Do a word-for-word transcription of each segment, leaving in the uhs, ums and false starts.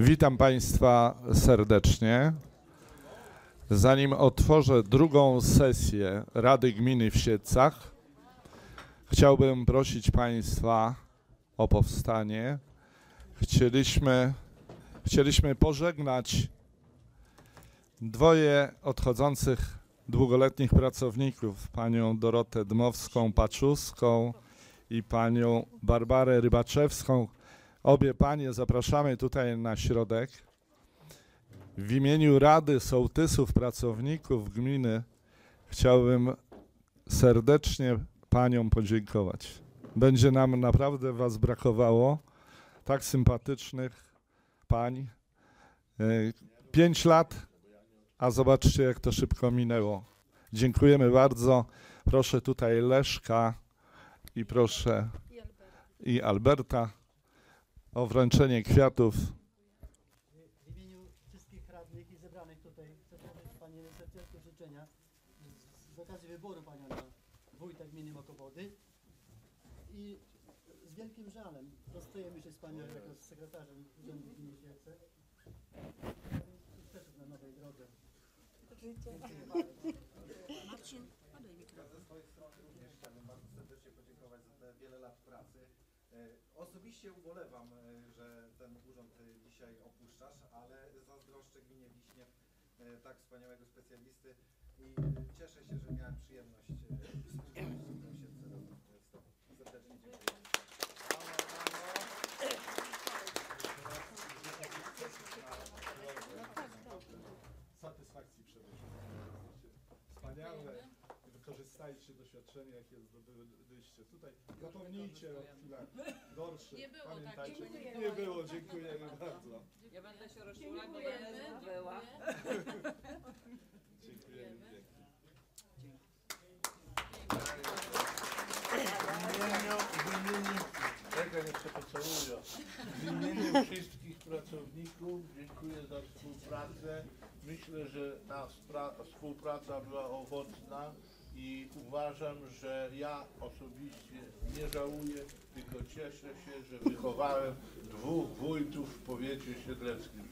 Witam Państwa serdecznie. Zanim otworzę drugą sesję Rady Gminy w Siedlcach, chciałbym prosić Państwa o powstanie. Chcieliśmy, chcieliśmy pożegnać dwoje odchodzących długoletnich pracowników, panią Dorotę Dmowską-Paczuską i panią Barbarę Rybaczewską. Obie panie zapraszamy tutaj na środek. W imieniu Rady Sołtysów Pracowników Gminy chciałbym serdecznie paniom podziękować. Będzie nam naprawdę was brakowało, tak sympatycznych pań. Pięć lat, a zobaczcie, jak to szybko minęło. Dziękujemy bardzo. Proszę tutaj Leszka i proszę i Alberta o wręczenie kwiatów. W imieniu wszystkich radnych i zebranych tutaj chcę złożyć Pani serdeczne życzenia z, z okazji wyboru Panią na wójta gminy Mokowody i z wielkim żalem rozstajemy się z Panią jako z sekretarzem Urzędu Gminy Siedlce. Sukcesów na nowej drodze. Marcin, podaj mikrofon. Ze swojej strony również chciałbym bardzo serdecznie podziękować za te wiele lat pracy. Osobiście ubolewam, że ten urząd dzisiaj opuszczasz, ale zazdroszczę gminie Wiśniew tak wspaniałego specjalisty i cieszę się, że miałem przyjemność współpracować z Tobą. Serdecznie dziękuję. Satysfakcji przede wszystkim. Wspaniałe. Wykorzystajcie doświadczenie, jakie zdobyliście tutaj. Zapomnijcie o chwilach gorszych. Nie było Pamiętajcie. takiego. Nie było, dziękujemy bardzo. Ja będę się rozczulać, bo będę była. Dziękujemy pięknie. W imieniu, czekaj, niech się pocałuję. W imieniu wszystkich pracowników dziękuję za współpracę. Myślę, że ta współpraca była owocna i uważam, że ja osobiście nie żałuję, tylko cieszę się, że wychowałem dwóch wójtów w powiecie siedleckim.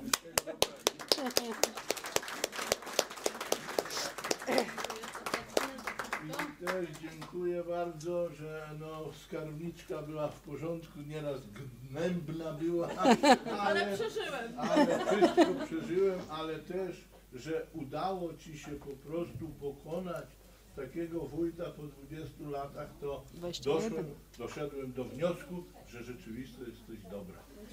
I też dziękuję bardzo, że no, skarbniczka była w porządku, nieraz gnębna była, ale, Ale przeżyłem. ale wszystko przeżyłem, ale też, że udało Ci się po prostu pokonać takiego wójta po dwudziestu latach, to doszłem, doszedłem do wniosku, że rzeczywiście jesteś dobra.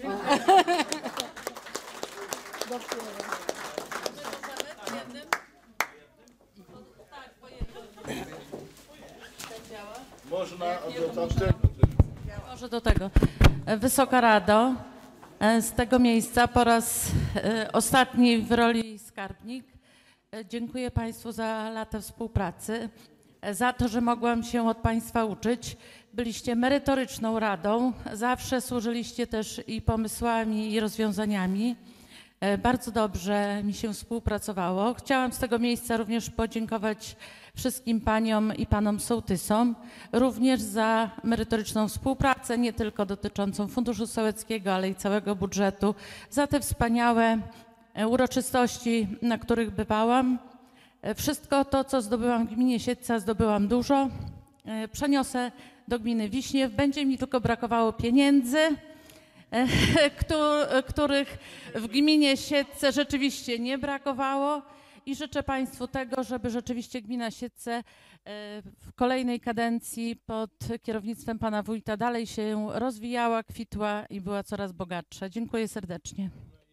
Można do tamtego też. Może do tego. Wysoka Rado, z tego miejsca po raz ostatni w roli skarbnik dziękuję Państwu za lata współpracy, za to, że mogłam się od Państwa uczyć. Byliście merytoryczną radą, zawsze służyliście też i pomysłami, i rozwiązaniami. Bardzo dobrze mi się współpracowało. Chciałam z tego miejsca również podziękować wszystkim paniom i panom sołtysom, również za merytoryczną współpracę, nie tylko dotyczącą Funduszu Sołeckiego, ale i całego budżetu, za te wspaniałe uroczystości, na których bywałam. Wszystko to, co zdobyłam w gminie Siedlce, zdobyłam dużo. Przeniosę do gminy Wiśniew. Będzie mi tylko brakowało pieniędzy, których w gminie Siedlce rzeczywiście nie brakowało i życzę Państwu tego, żeby rzeczywiście gmina Siedlce w kolejnej kadencji pod kierownictwem pana wójta dalej się rozwijała, kwitła i była coraz bogatsza. Dziękuję serdecznie.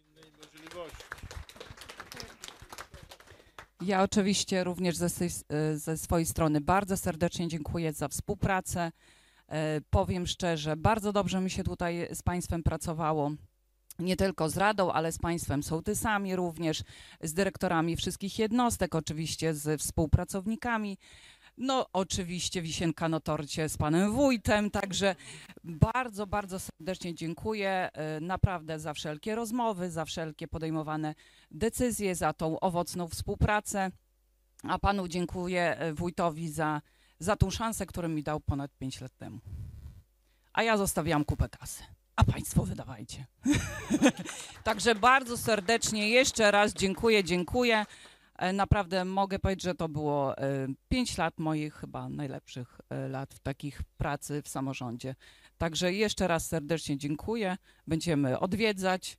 Ja oczywiście również ze, ze swojej strony bardzo serdecznie dziękuję za współpracę. Powiem szczerze, bardzo dobrze mi się tutaj z Państwem pracowało, nie tylko z Radą, ale z Państwem sołtysami również, z dyrektorami wszystkich jednostek, oczywiście z współpracownikami. No oczywiście wisienka na torcie z panem wójtem, także bardzo, bardzo serdecznie dziękuję naprawdę za wszelkie rozmowy, za wszelkie podejmowane decyzje, za tą owocną współpracę, a panu dziękuję wójtowi za, za tą szansę, którą mi dał ponad pięć lat temu. A ja zostawiłam kupę kasy. a Państwo wydawajcie. Także bardzo serdecznie jeszcze raz dziękuję, dziękuję. E, Naprawdę mogę powiedzieć, że to było e, pięć lat moich chyba najlepszych e, lat w takich pracy w samorządzie. Także jeszcze raz serdecznie dziękuję. Będziemy odwiedzać.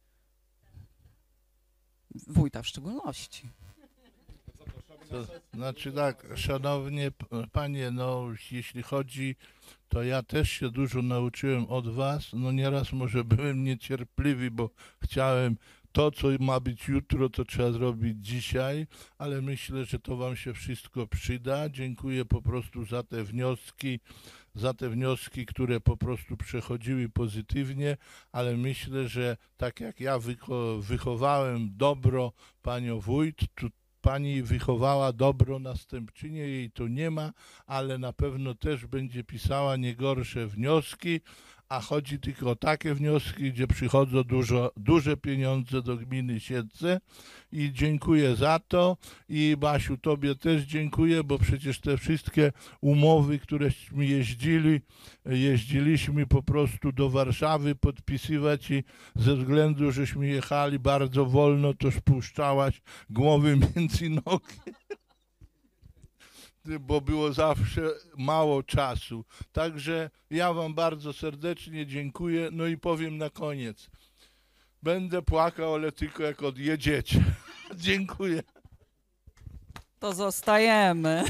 Wójta w szczególności. To znaczy tak, szanownie p- panie, no jeśli chodzi, to ja też się dużo nauczyłem od was. No nieraz może byłem niecierpliwy, bo chciałem to, co ma być jutro, to trzeba zrobić dzisiaj, ale myślę, że to wam się wszystko przyda. Dziękuję po prostu za te wnioski, za te wnioski, które po prostu przechodziły pozytywnie, ale myślę, że tak jak ja wycho- wychowałem dobro panią wójt, tu pani wychowała dobro następczynie, jej tu nie ma, ale na pewno też będzie pisała nie gorsze wnioski, a chodzi tylko o takie wnioski, gdzie przychodzą dużo, duże pieniądze do gminy Siedlce i dziękuję za to i Basiu, tobie też dziękuję, bo przecież te wszystkie umowy, któreśmy jeździli, jeździliśmy po prostu do Warszawy podpisywać i ze względu, żeśmy jechali bardzo wolno, to spuszczałaś głowy między nogi. Bo było zawsze mało czasu. Także ja wam bardzo serdecznie dziękuję. No i powiem na koniec. Będę płakał, ale tylko jak odjedziecie. Dziękuję. To zostajemy.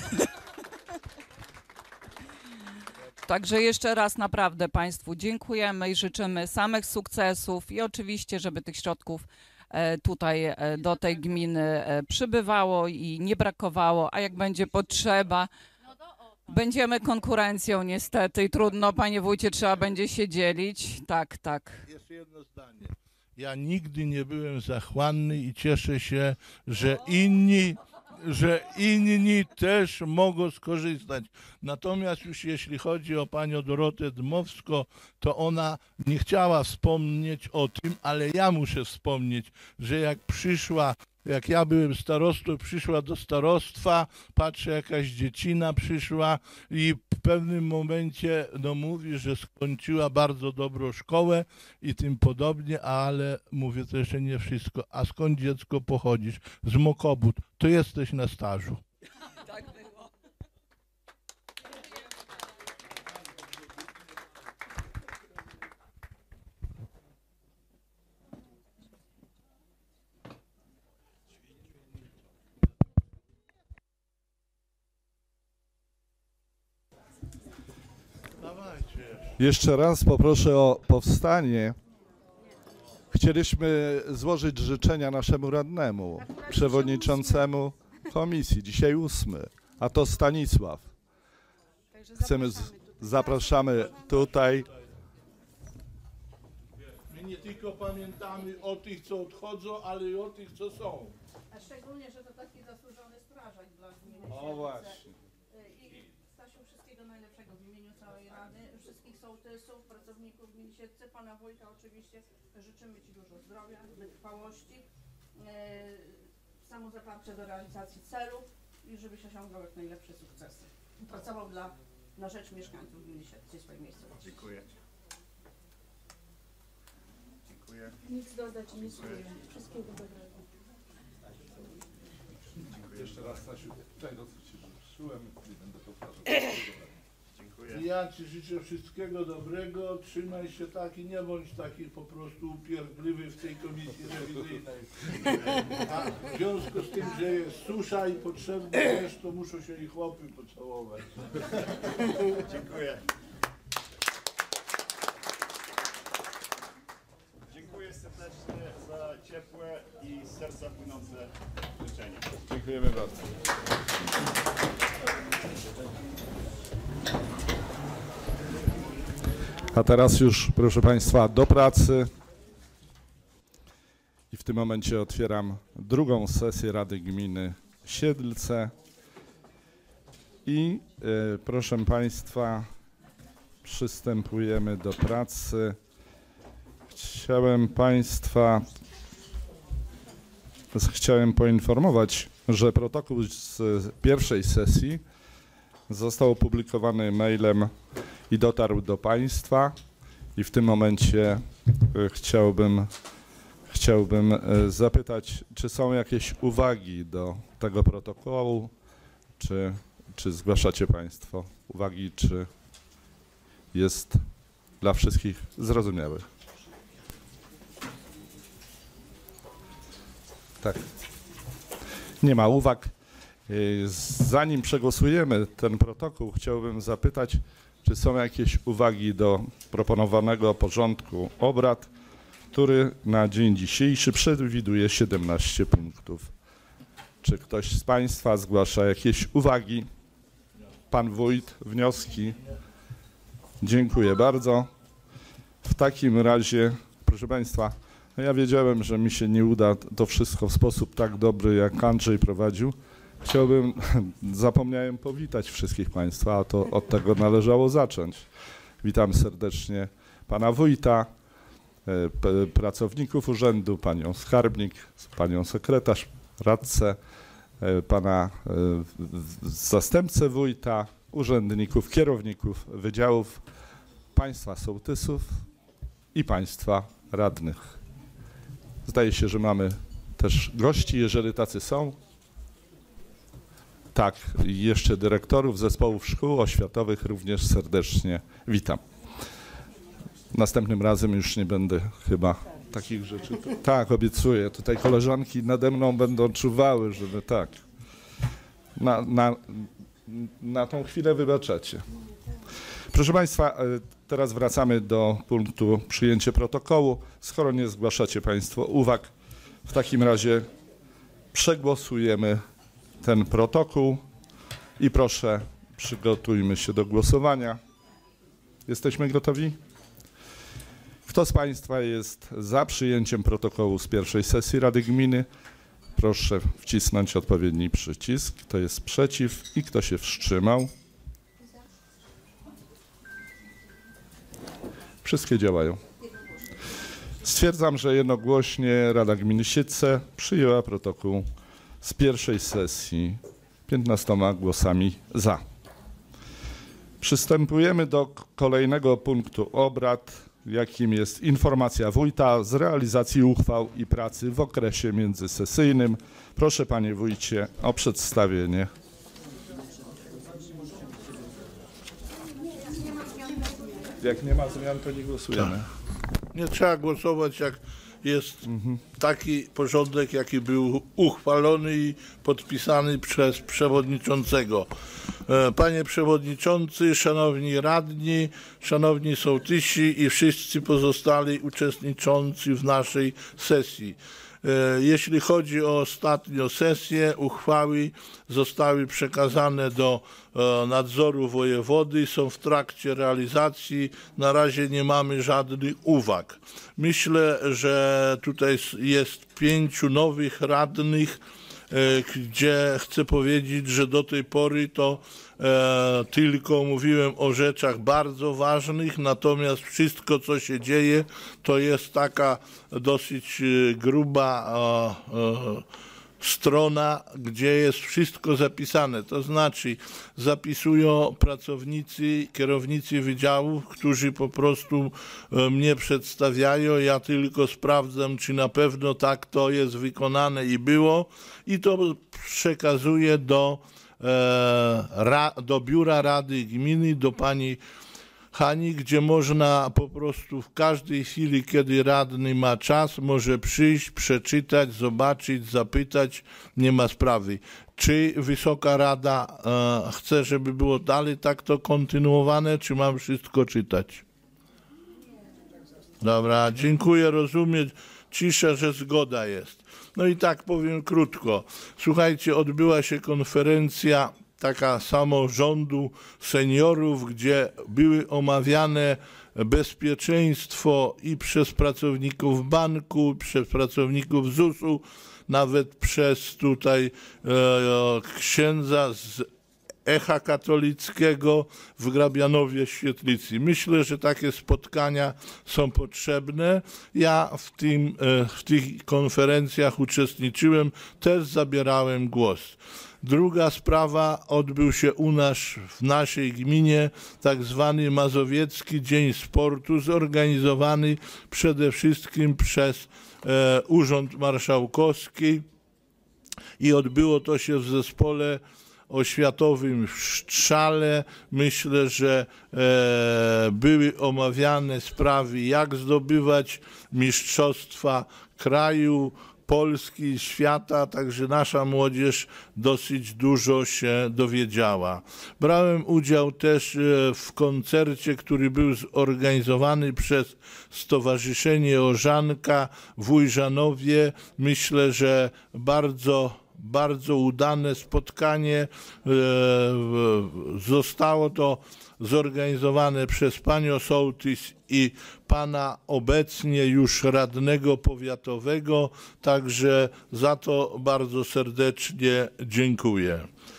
Także jeszcze raz naprawdę Państwu dziękujemy i życzymy samych sukcesów i oczywiście, żeby tych środków e, tutaj e, do tej gminy e, przybywało i nie brakowało, a jak będzie potrzeba, będziemy konkurencją niestety i trudno, panie wójcie, trzeba będzie się dzielić. Tak, tak. Jeszcze jedno zdanie. Ja nigdy nie byłem zachłanny i cieszę się, że inni, że inni też mogą skorzystać. Natomiast już jeśli chodzi o panią Dorotę Dmowską, to ona nie chciała wspomnieć o tym, ale ja muszę wspomnieć, że jak przyszła, jak ja byłem starostą, przyszła do starostwa, patrzę, jakaś dziecina przyszła i w pewnym momencie no, mówi, że skończyła bardzo dobrą szkołę i tym podobnie, ale mówię to jeszcze nie wszystko. A skąd dziecko pochodzisz? Z Mokobut. To jesteś na stażu. Tak było. Dawajcie. Jeszcze raz poproszę o powstanie. Chcieliśmy złożyć życzenia naszemu radnemu, przewodniczącemu komisji, dzisiaj ósmy, a to Stanisław. Chcemy, z, zapraszamy tutaj. My nie tylko pamiętamy o tych, co odchodzą, ale i o tych, co są. A szczególnie, że to taki zasłużony strażak dla gminy O Siedlce. właśnie. I Stasiu, wszystkiego najlepszego w imieniu całej Rady, wszystkich sołtysów, pracowników gminy Siedlce, pana wójta oczywiście życzymy ci dużo zdrowia, wytrwałości, e, samozaparcia do realizacji celów i żebyś osiągał jak najlepsze sukcesy. I pracował dla, na rzecz mieszkańców gminy Siedlce i swojej miejscowości. Dziękuję. Dziękuję. Nic dodać, nic ująć. Wszystkiego dobrego. Jeszcze raz, Stasiu, tego, co ci życzyłem, nie będę powtarzał. Dziękuję. Ja ci życzę wszystkiego dobrego, trzymaj się tak i nie bądź taki po prostu upierdliwy w tej komisji rewizyjnej. A w związku z tym, że jest susza i potrzebny też, to muszą się i chłopy pocałować. Dziękuję. Dziękuję serdecznie za ciepłe i z serca płynące życzenia. Dziękujemy bardzo. A teraz już, proszę Państwa, do pracy. I w tym momencie otwieram drugą sesję Rady Gminy Siedlce. I e, proszę Państwa, przystępujemy do pracy. Chciałem Państwa, chciałem poinformować, że protokół z pierwszej sesji został opublikowany mailem i dotarł do Państwa i w tym momencie chciałbym, chciałbym zapytać, czy są jakieś uwagi do tego protokołu, czy, czy zgłaszacie Państwo uwagi, czy jest dla wszystkich zrozumiały? Tak. Nie ma uwag. Zanim przegłosujemy ten protokół, chciałbym zapytać, czy są jakieś uwagi do proponowanego porządku obrad, który na dzień dzisiejszy przewiduje siedemnaście punktów. Czy ktoś z Państwa zgłasza jakieś uwagi? Pan wójt, wnioski? Dziękuję bardzo. W takim razie, proszę Państwa, no ja wiedziałem, że mi się nie uda to wszystko w sposób tak dobry, jak Andrzej prowadził. Chciałbym, zapomniałem powitać wszystkich Państwa, a to od tego należało zacząć. Witam serdecznie Pana wójta, p- pracowników urzędu, Panią skarbnik, Panią sekretarz, radcę, Pana zastępcę wójta, urzędników, kierowników wydziałów, Państwa sołtysów i Państwa radnych. Zdaje się, że mamy też gości, jeżeli tacy są. Tak, i jeszcze dyrektorów zespołów szkół oświatowych również serdecznie witam. Następnym razem już nie będę chyba takich rzeczy. Tak, obiecuję. Tutaj koleżanki nade mną będą czuwały, żeby tak. Na, na, na tą chwilę wybaczacie. Proszę Państwa, teraz wracamy do punktu przyjęcie protokołu. Skoro nie zgłaszacie Państwo uwag, w takim razie przegłosujemy ten protokół i proszę, przygotujmy się do głosowania. Jesteśmy gotowi? Kto z Państwa jest za przyjęciem protokołu z pierwszej sesji Rady Gminy? Proszę wcisnąć odpowiedni przycisk. Kto jest przeciw i kto się wstrzymał? Wszystkie działają. Stwierdzam, że jednogłośnie Rada Gminy Siedlce przyjęła protokół z pierwszej sesji piętnastoma głosami za. Przystępujemy do kolejnego punktu obrad, jakim jest informacja wójta z realizacji uchwał i pracy w okresie międzysesyjnym. Proszę Panie Wójcie o przedstawienie. Jak nie ma zmian, to nie głosujemy. Nie trzeba głosować, jak jest taki porządek, jaki był uchwalony i podpisany przez przewodniczącego. Panie przewodniczący, szanowni radni, szanowni sołtysi i wszyscy pozostali uczestniczący w naszej sesji. Jeśli chodzi o ostatnią sesję, uchwały zostały przekazane do nadzoru wojewody, są w trakcie realizacji. Na razie nie mamy żadnych uwag. Myślę, że tutaj jest pięciu nowych radnych, gdzie chcę powiedzieć, że do tej pory to e, tylko mówiłem o rzeczach bardzo ważnych, natomiast wszystko, co się dzieje, to jest taka dosyć gruba e, e, strona, gdzie jest wszystko zapisane. To znaczy zapisują pracownicy, kierownicy wydziałów, którzy po prostu mnie przedstawiają. Ja tylko sprawdzam, czy na pewno tak to jest wykonane i było. I to przekazuję do, e, ra, do biura Rady Gminy, do pani Hani, gdzie można po prostu w każdej chwili, kiedy radny ma czas, może przyjść, przeczytać, zobaczyć, zapytać, nie ma sprawy. Czy Wysoka Rada e, chce, żeby było dalej tak to kontynuowane, czy mam wszystko czytać? Dobra, dziękuję, rozumiem, cisza, że zgoda jest. No i tak powiem krótko. Słuchajcie, odbyła się konferencja taka samorządu seniorów, gdzie były omawiane bezpieczeństwo i przez pracowników banku, przez pracowników zusu, nawet przez tutaj e, księdza z Echa Katolickiego w Grabianowie Świetlicy. Myślę, że takie spotkania są potrzebne. Ja w, tym, w tych konferencjach uczestniczyłem, też zabierałem głos. Druga sprawa, odbył się u nas w naszej gminie tak zwany Mazowiecki Dzień Sportu, zorganizowany przede wszystkim przez e, Urząd Marszałkowski i odbyło to się w zespole oświatowym w Strzale. Myślę, że e, były omawiane sprawy, jak zdobywać mistrzostwa kraju, Polski, świata, także nasza młodzież dosyć dużo się dowiedziała. Brałem udział też w koncercie, który był zorganizowany przez Stowarzyszenie Orzanka w Ujrzanowie. Myślę, że bardzo bardzo udane spotkanie. Zostało to zorganizowane przez panią sołtys i pana obecnie już radnego powiatowego, także za to bardzo serdecznie dziękuję.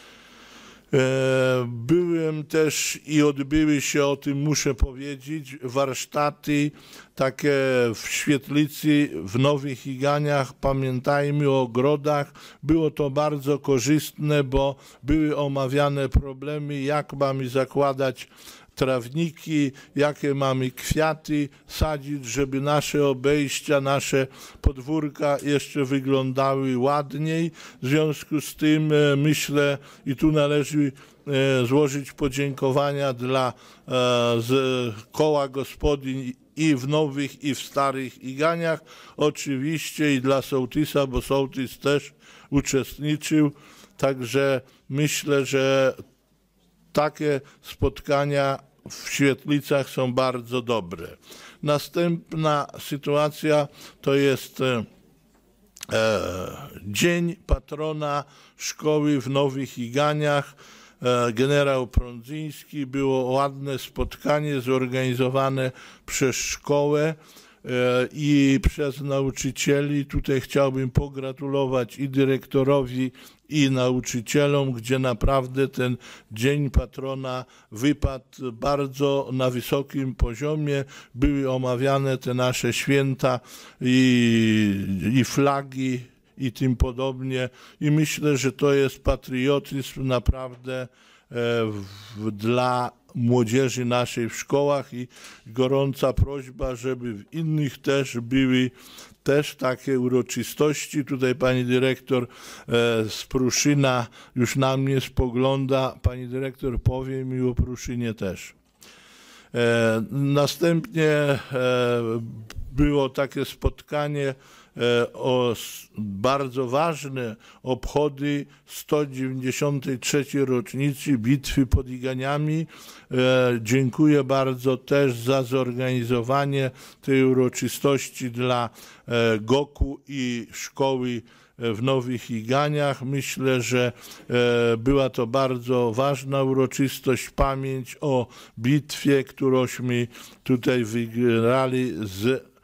Byłem też i odbyły się, o tym muszę powiedzieć, warsztaty takie w Świetlicy, w Nowych Higaniach, pamiętajmy o ogrodach. Było to bardzo korzystne, bo były omawiane problemy, jak mamy zakładać trawniki, jakie mamy kwiaty sadzić, żeby nasze obejścia, nasze podwórka jeszcze wyglądały ładniej. W związku z tym e, myślę, i tu należy e, złożyć podziękowania dla e, z koła gospodyń i w Nowych, i w Starych Iganiach, oczywiście i dla sołtysa, bo sołtys też uczestniczył, także myślę, że takie spotkania w Świetlicach są bardzo dobre. Następna sytuacja to jest e, Dzień Patrona Szkoły w Nowych Iganiach. E, generał Prądzyński. Było ładne spotkanie zorganizowane przez szkołę i przez nauczycieli. Tutaj chciałbym pogratulować i dyrektorowi, i nauczycielom, gdzie naprawdę ten Dzień Patrona wypadł bardzo na wysokim poziomie. Były omawiane te nasze święta i, i flagi i tym podobnie. I myślę, że to jest patriotyzm naprawdę e, w, dla młodzieży naszej w szkołach i gorąca prośba, żeby w innych też były też takie uroczystości. Tutaj pani dyrektor e, z Pruszyna już na mnie spogląda. Pani dyrektor powie mi o Pruszynie też. E, następnie e, było takie spotkanie o bardzo ważne obchody sto dziewięćdziesiątej trzeciej rocznicy Bitwy pod Iganiami. Dziękuję bardzo też za zorganizowanie tej uroczystości dla Goku i szkoły w Nowych Iganiach. Myślę, że była to bardzo ważna uroczystość, pamięć o bitwie, którąśmy tutaj wygrali z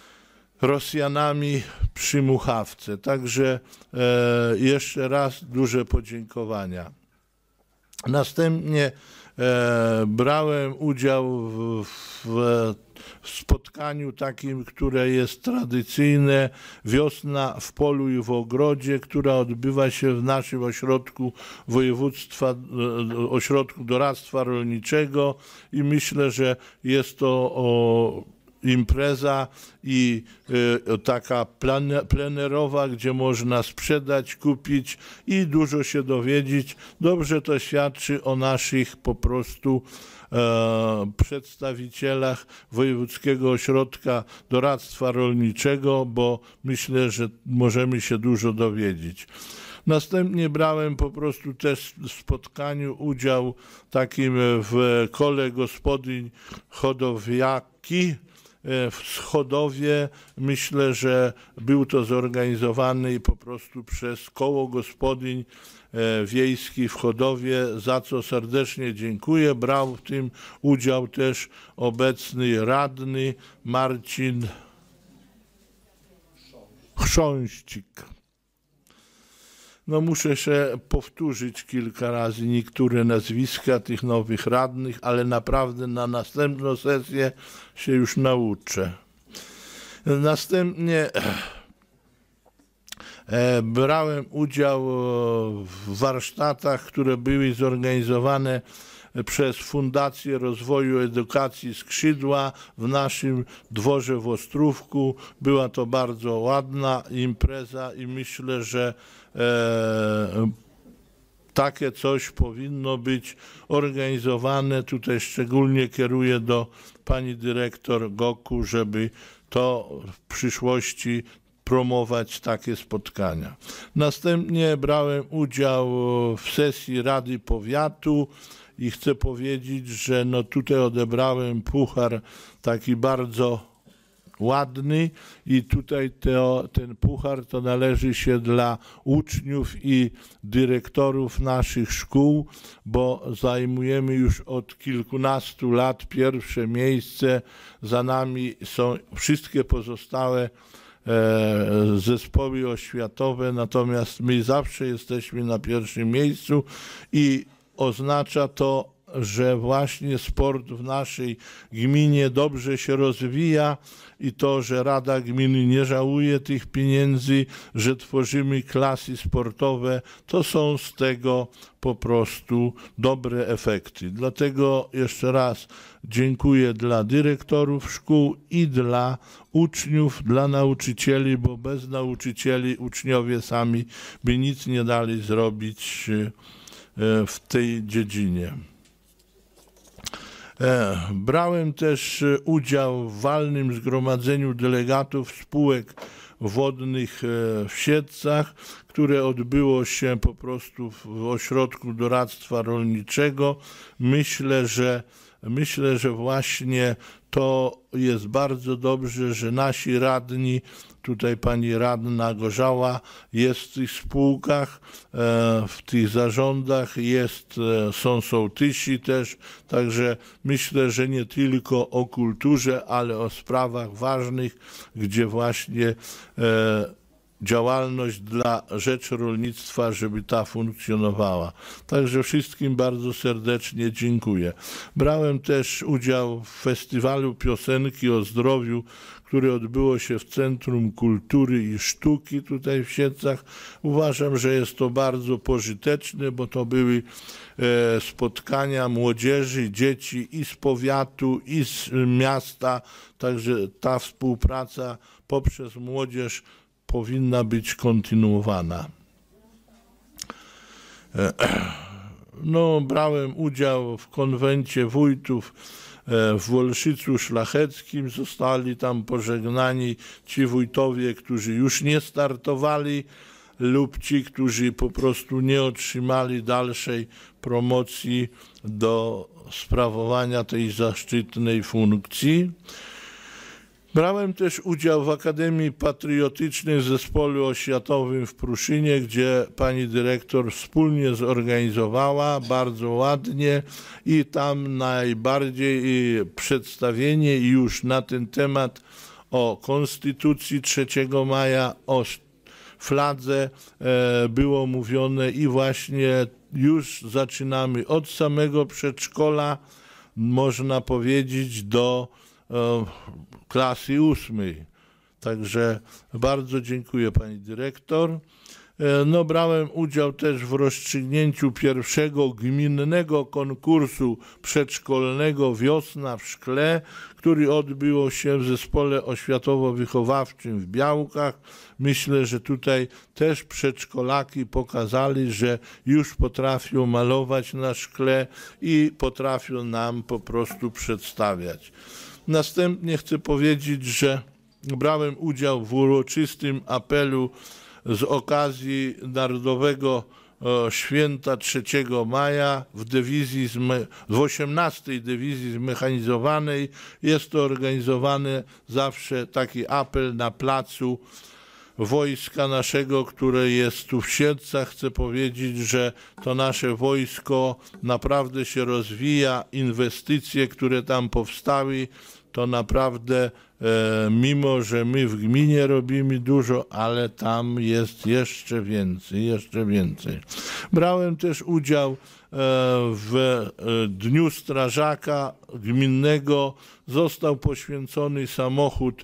Rosjanami przy Muchawce. Także e, jeszcze raz duże podziękowania. Następnie e, brałem udział w, w, w spotkaniu takim, które jest tradycyjne, Wiosna w polu i w ogrodzie, która odbywa się w naszym ośrodku województwa, ośrodku doradztwa rolniczego i myślę, że jest to o impreza i y, taka plan, plenerowa, gdzie można sprzedać, kupić i dużo się dowiedzieć. Dobrze to świadczy o naszych po prostu e, przedstawicielach Wojewódzkiego Ośrodka Doradztwa Rolniczego, bo myślę, że możemy się dużo dowiedzieć. Następnie brałem po prostu też w spotkaniu udział takim w kole gospodyń hodowlaki w Schodowie. Myślę, że był to zorganizowany po prostu przez koło gospodyń wiejskich w Chodowie, za co serdecznie dziękuję. Brał w tym udział też obecny radny Marcin Chrząścik. No muszę się powtórzyć kilka razy niektóre nazwiska tych nowych radnych, ale naprawdę na następną sesję się już nauczę. Następnie E, brałem udział w warsztatach, które były zorganizowane przez Fundację Rozwoju Edukacji Skrzydła w naszym dworze w Ostrówku. Była to bardzo ładna impreza i myślę, że e, takie coś powinno być organizowane. Tutaj szczególnie kieruję do pani dyrektor Goku, żeby to w przyszłości promować takie spotkania. Następnie brałem udział w sesji Rady Powiatu i chcę powiedzieć, że no tutaj odebrałem puchar taki bardzo ładny i tutaj to, ten puchar to należy się dla uczniów i dyrektorów naszych szkół, bo zajmujemy już od kilkunastu lat pierwsze miejsce. Za nami są wszystkie pozostałe e, zespoły oświatowe, natomiast my zawsze jesteśmy na pierwszym miejscu i oznacza to, że właśnie sport w naszej gminie dobrze się rozwija i to, że Rada Gminy nie żałuje tych pieniędzy, że tworzymy klasy sportowe, to są z tego po prostu dobre efekty. Dlatego jeszcze raz dziękuję dla dyrektorów szkół i dla uczniów, dla nauczycieli, bo bez nauczycieli uczniowie sami by nic nie dali zrobić w tej dziedzinie. Brałem też udział w walnym zgromadzeniu delegatów spółek wodnych w Siedlcach, które odbyło się po prostu w Ośrodku Doradztwa Rolniczego. Myślę, że myślę, że właśnie to jest bardzo dobrze, że nasi radni, tutaj pani radna Gorzała jest w tych spółkach, w tych zarządach, jest, są sołtysi też, także myślę, że nie tylko o kulturze, ale o sprawach ważnych, gdzie właśnie działalność dla rzecz rolnictwa, żeby ta funkcjonowała. Także wszystkim bardzo serdecznie dziękuję. Brałem też udział w festiwalu piosenki o zdrowiu, które odbyło się w Centrum Kultury i Sztuki tutaj w Siedlcach. Uważam, że jest to bardzo pożyteczne, bo to były e, spotkania młodzieży, dzieci i z powiatu, i z miasta, także ta współpraca poprzez młodzież powinna być kontynuowana. No, brałem udział w konwencie wójtów w Wolszycu Szlacheckim. Zostali tam pożegnani ci wójtowie, którzy już nie startowali lub ci, którzy po prostu nie otrzymali dalszej promocji do sprawowania tej zaszczytnej funkcji. Brałem też udział w Akademii Patriotycznej w Zespole Oświatowym w Pruszynie, gdzie pani dyrektor wspólnie zorganizowała bardzo ładnie i tam najbardziej przedstawienie już na ten temat o Konstytucji trzeciego maja, o fladze było mówione i właśnie już zaczynamy od samego przedszkola, można powiedzieć, do klasy ósmej. Także bardzo dziękuję pani dyrektor. No, brałem udział też w rozstrzygnięciu pierwszego gminnego konkursu przedszkolnego Wiosna w Szkle, który odbyło się w Zespole Oświatowo-Wychowawczym w Białkach. Myślę, że tutaj też przedszkolaki pokazali, że już potrafią malować na szkle i potrafią nam po prostu przedstawiać. Następnie chcę powiedzieć, że brałem udział w uroczystym apelu z okazji Narodowego Święta trzeciego maja w dywizji, w osiemnastej Dywizji Zmechanizowanej. Jest to organizowany zawsze taki apel na placu wojska naszego, które jest tu w Siedlcach. Chcę powiedzieć, że to nasze wojsko naprawdę się rozwija. Inwestycje, które tam powstały, to naprawdę e, mimo, że my w gminie robimy dużo, ale tam jest jeszcze więcej, jeszcze więcej. Brałem też udział e, w e, Dniu Strażaka Gminnego. Został poświęcony samochód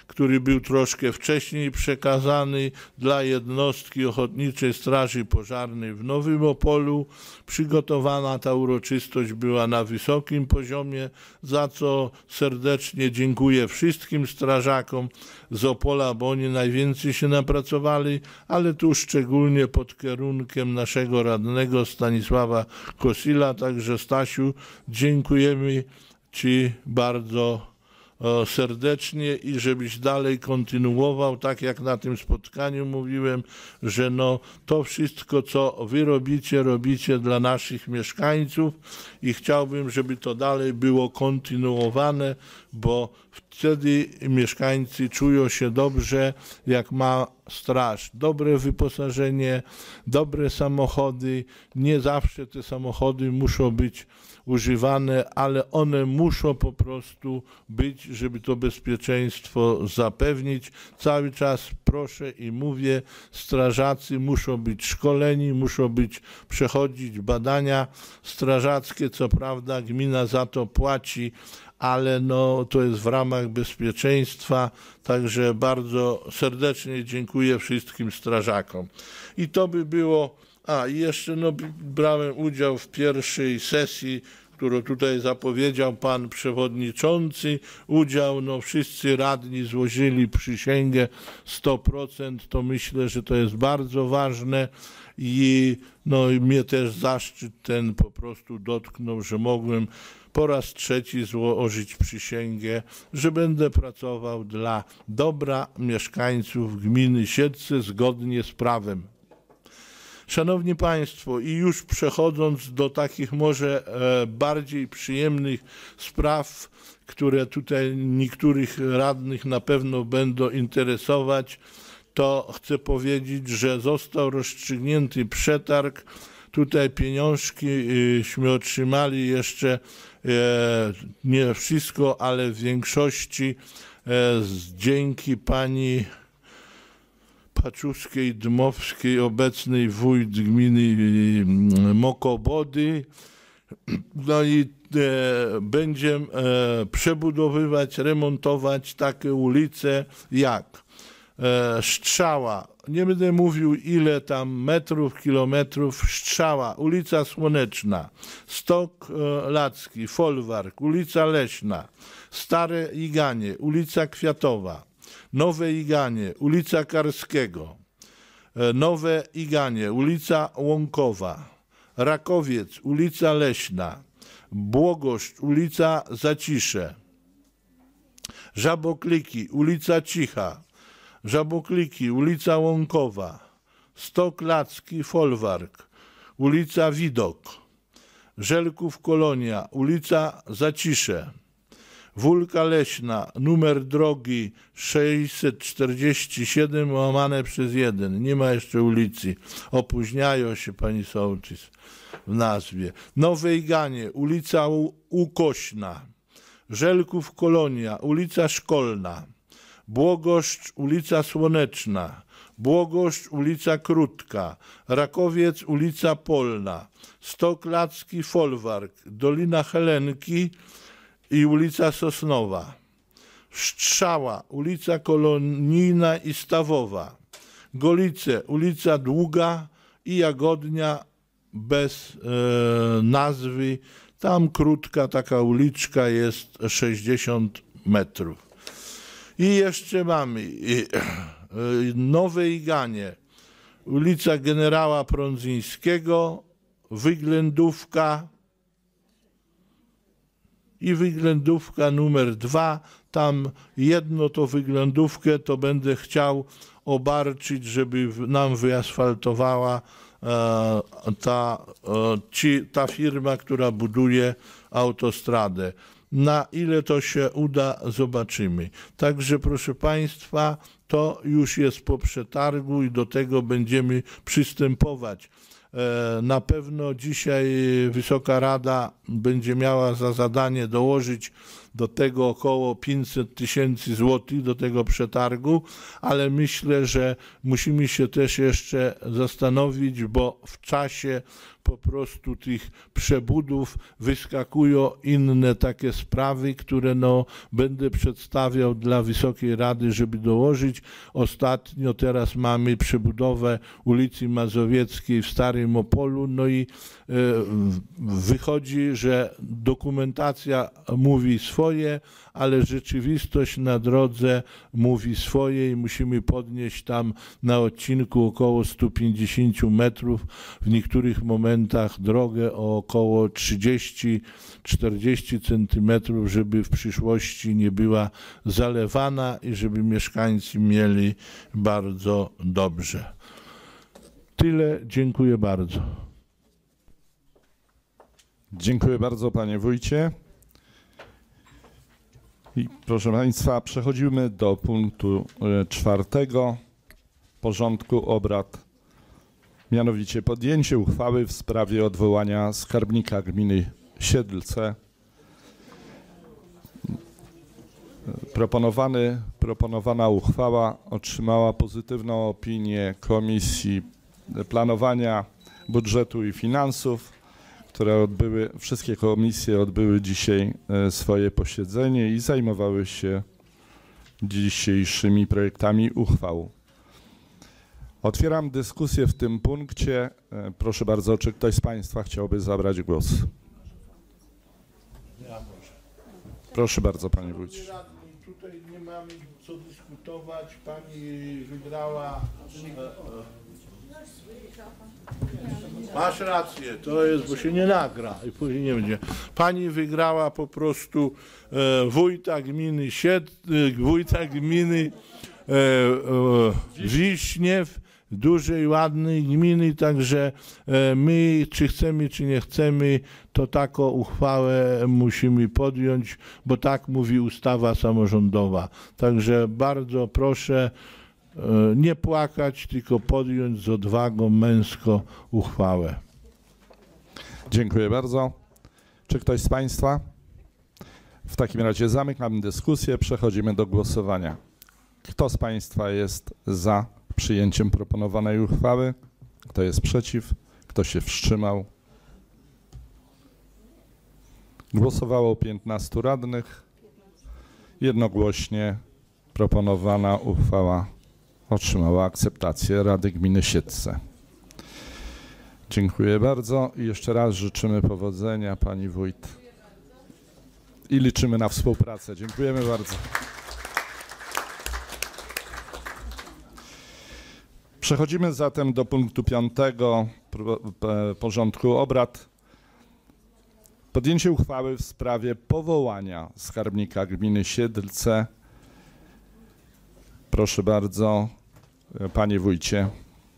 który był troszkę wcześniej przekazany dla jednostki Ochotniczej Straży Pożarnej w Nowym Opolu. Przygotowana ta uroczystość była na wysokim poziomie, za co serdecznie dziękuję wszystkim strażakom z Opola, bo oni najwięcej się napracowali, ale tu szczególnie pod kierunkiem naszego radnego Stanisława Kosila. Także Stasiu, dziękujemy Ci bardzo serdecznie i żebyś dalej kontynuował, tak jak na tym spotkaniu mówiłem, że no to wszystko, co wy robicie, robicie dla naszych mieszkańców i chciałbym, żeby to dalej było kontynuowane, bo wtedy mieszkańcy czują się dobrze, jak ma straż dobre wyposażenie, dobre samochody. Nie zawsze te samochody muszą być używane, ale one muszą po prostu być, żeby to bezpieczeństwo zapewnić. Cały czas proszę i mówię, strażacy muszą być szkoleni, muszą być, przechodzić badania strażackie. Co prawda gmina za to płaci, ale no, to jest w ramach bezpieczeństwa, także bardzo serdecznie dziękuję wszystkim strażakom. I to by było, a i jeszcze no, brałem udział w pierwszej sesji, którą tutaj zapowiedział pan przewodniczący. Udział, no wszyscy radni złożyli przysięgę sto procent, to myślę, że to jest bardzo ważne i no i mnie też zaszczyt ten po prostu dotknął, że mogłem po raz trzeci złożyć przysięgę, że będę pracował dla dobra mieszkańców gminy Siedlce zgodnie z prawem. Szanowni Państwo, i już przechodząc do takich może e, bardziej przyjemnych spraw, które tutaj niektórych radnych na pewno będą interesować, to chcę powiedzieć, że został rozstrzygnięty przetarg. Tutaj pieniążkiśmy otrzymali jeszcze, e, nie wszystko, ale w większości e, dzięki pani Paczuskiej-Dmowskiej, obecnej wójt gminy Mokobody. No i e, będziemy e, przebudowywać, remontować takie ulice jak e, Strzała, nie będę mówił ile tam metrów, kilometrów, Strzała, ulica Słoneczna, Stok e, Lacki, Folwark, ulica Leśna, Stare Iganie, ulica Kwiatowa, Nowe Iganie, ulica Karskiego, Nowe Iganie, ulica Łąkowa, Rakowiec, ulica Leśna, Błogoszcz, ulica Zacisze, Żabokliki, ulica Cicha, Żabokliki, ulica Łąkowa, Stok Lacki, Folwark, ulica Widok, Żelków Kolonia, ulica Zacisze, Wólka Leśna, numer drogi sześćset czterdzieści siedem łamane przez jeden. Nie ma jeszcze ulicy. Opóźniają się, pani sołtys, w nazwie. Nowej Ganie, ulica Ukośna. Żelków Kolonia, ulica Szkolna. Błogoszcz, ulica Słoneczna. Błogoszcz, ulica Krótka. Rakowiec, ulica Polna. Stok Lacki, Folwark. Dolina Helenki i ulica Sosnowa, Strzała, ulica Kolonijna i Stawowa, Golice, ulica Długa i Jagodnia bez e, nazwy. Tam krótka taka uliczka jest sześćdziesiąt metrów. I jeszcze mamy e, e, Nowe Iganie, ulica Generała Prądzyńskiego, Wyględówka, i Wyględówka numer dwa, tam jedno to Wyględówkę to będę chciał obarczyć, żeby nam wyasfaltowała e, ta, e, ci, ta firma, która buduje autostradę. Na ile to się uda, zobaczymy. Także proszę Państwa, to już jest po przetargu i do tego będziemy przystępować. Na pewno dzisiaj Wysoka Rada będzie miała za zadanie dołożyć do tego około pięćset tysięcy złotych, do tego przetargu, ale myślę, że musimy się też jeszcze zastanowić, bo w czasie po prostu tych przebudów wyskakują inne takie sprawy, które no będę przedstawiał dla Wysokiej Rady, żeby dołożyć. Ostatnio teraz mamy przebudowę ulicy Mazowieckiej w Starym Opolu, no i e, wychodzi, że dokumentacja mówi swoje, ale rzeczywistość na drodze mówi swoje i musimy podnieść tam na odcinku około sto pięćdziesiąt metrów, w niektórych momentach drogę o około trzydzieści czterdzieści centymetrów, żeby w przyszłości nie była zalewana i żeby mieszkańcy mieli bardzo dobrze. Tyle, dziękuję bardzo. Dziękuję bardzo, panie wójcie. I proszę państwa, przechodzimy do punktu czwartego porządku obrad, mianowicie podjęcie uchwały w sprawie odwołania skarbnika gminy Siedlce. Proponowany, proponowana uchwała otrzymała pozytywną opinię Komisji Planowania, Budżetu i Finansów, które odbyły, wszystkie komisje odbyły dzisiaj swoje posiedzenie i zajmowały się dzisiejszymi projektami uchwał. Otwieram dyskusję w tym punkcie. Proszę bardzo, czy ktoś z państwa chciałby zabrać głos? Ja może. Proszę bardzo, panie wójcie. Tutaj nie mamy co dyskutować. Pani wygrała. E, e, Masz rację, to jest, bo się nie nagra i później nie będzie. Pani wygrała po prostu e, wójta gminy Sied, e, wójta gminy e, e, Wiśniew, dużej, ładnej gminy, także e, my, czy chcemy, czy nie chcemy, to taką uchwałę musimy podjąć, bo tak mówi ustawa samorządowa. Także bardzo proszę nie płakać, tylko podjąć z odwagą męsko uchwałę. Dziękuję bardzo. Czy ktoś z państwa? W takim razie zamykam dyskusję, przechodzimy do głosowania. Kto z państwa jest za przyjęciem proponowanej uchwały? Kto jest przeciw? Kto się wstrzymał? Głosowało piętnastu radnych. Jednogłośnie proponowana uchwała otrzymała akceptację Rady Gminy Siedlce. Dziękuję bardzo i jeszcze raz życzymy powodzenia, pani wójt. I liczymy na współpracę. Dziękujemy bardzo. Przechodzimy zatem do punktu piątego porządku obrad. Podjęcie uchwały w sprawie powołania skarbnika gminy Siedlce. Proszę bardzo, panie wójcie.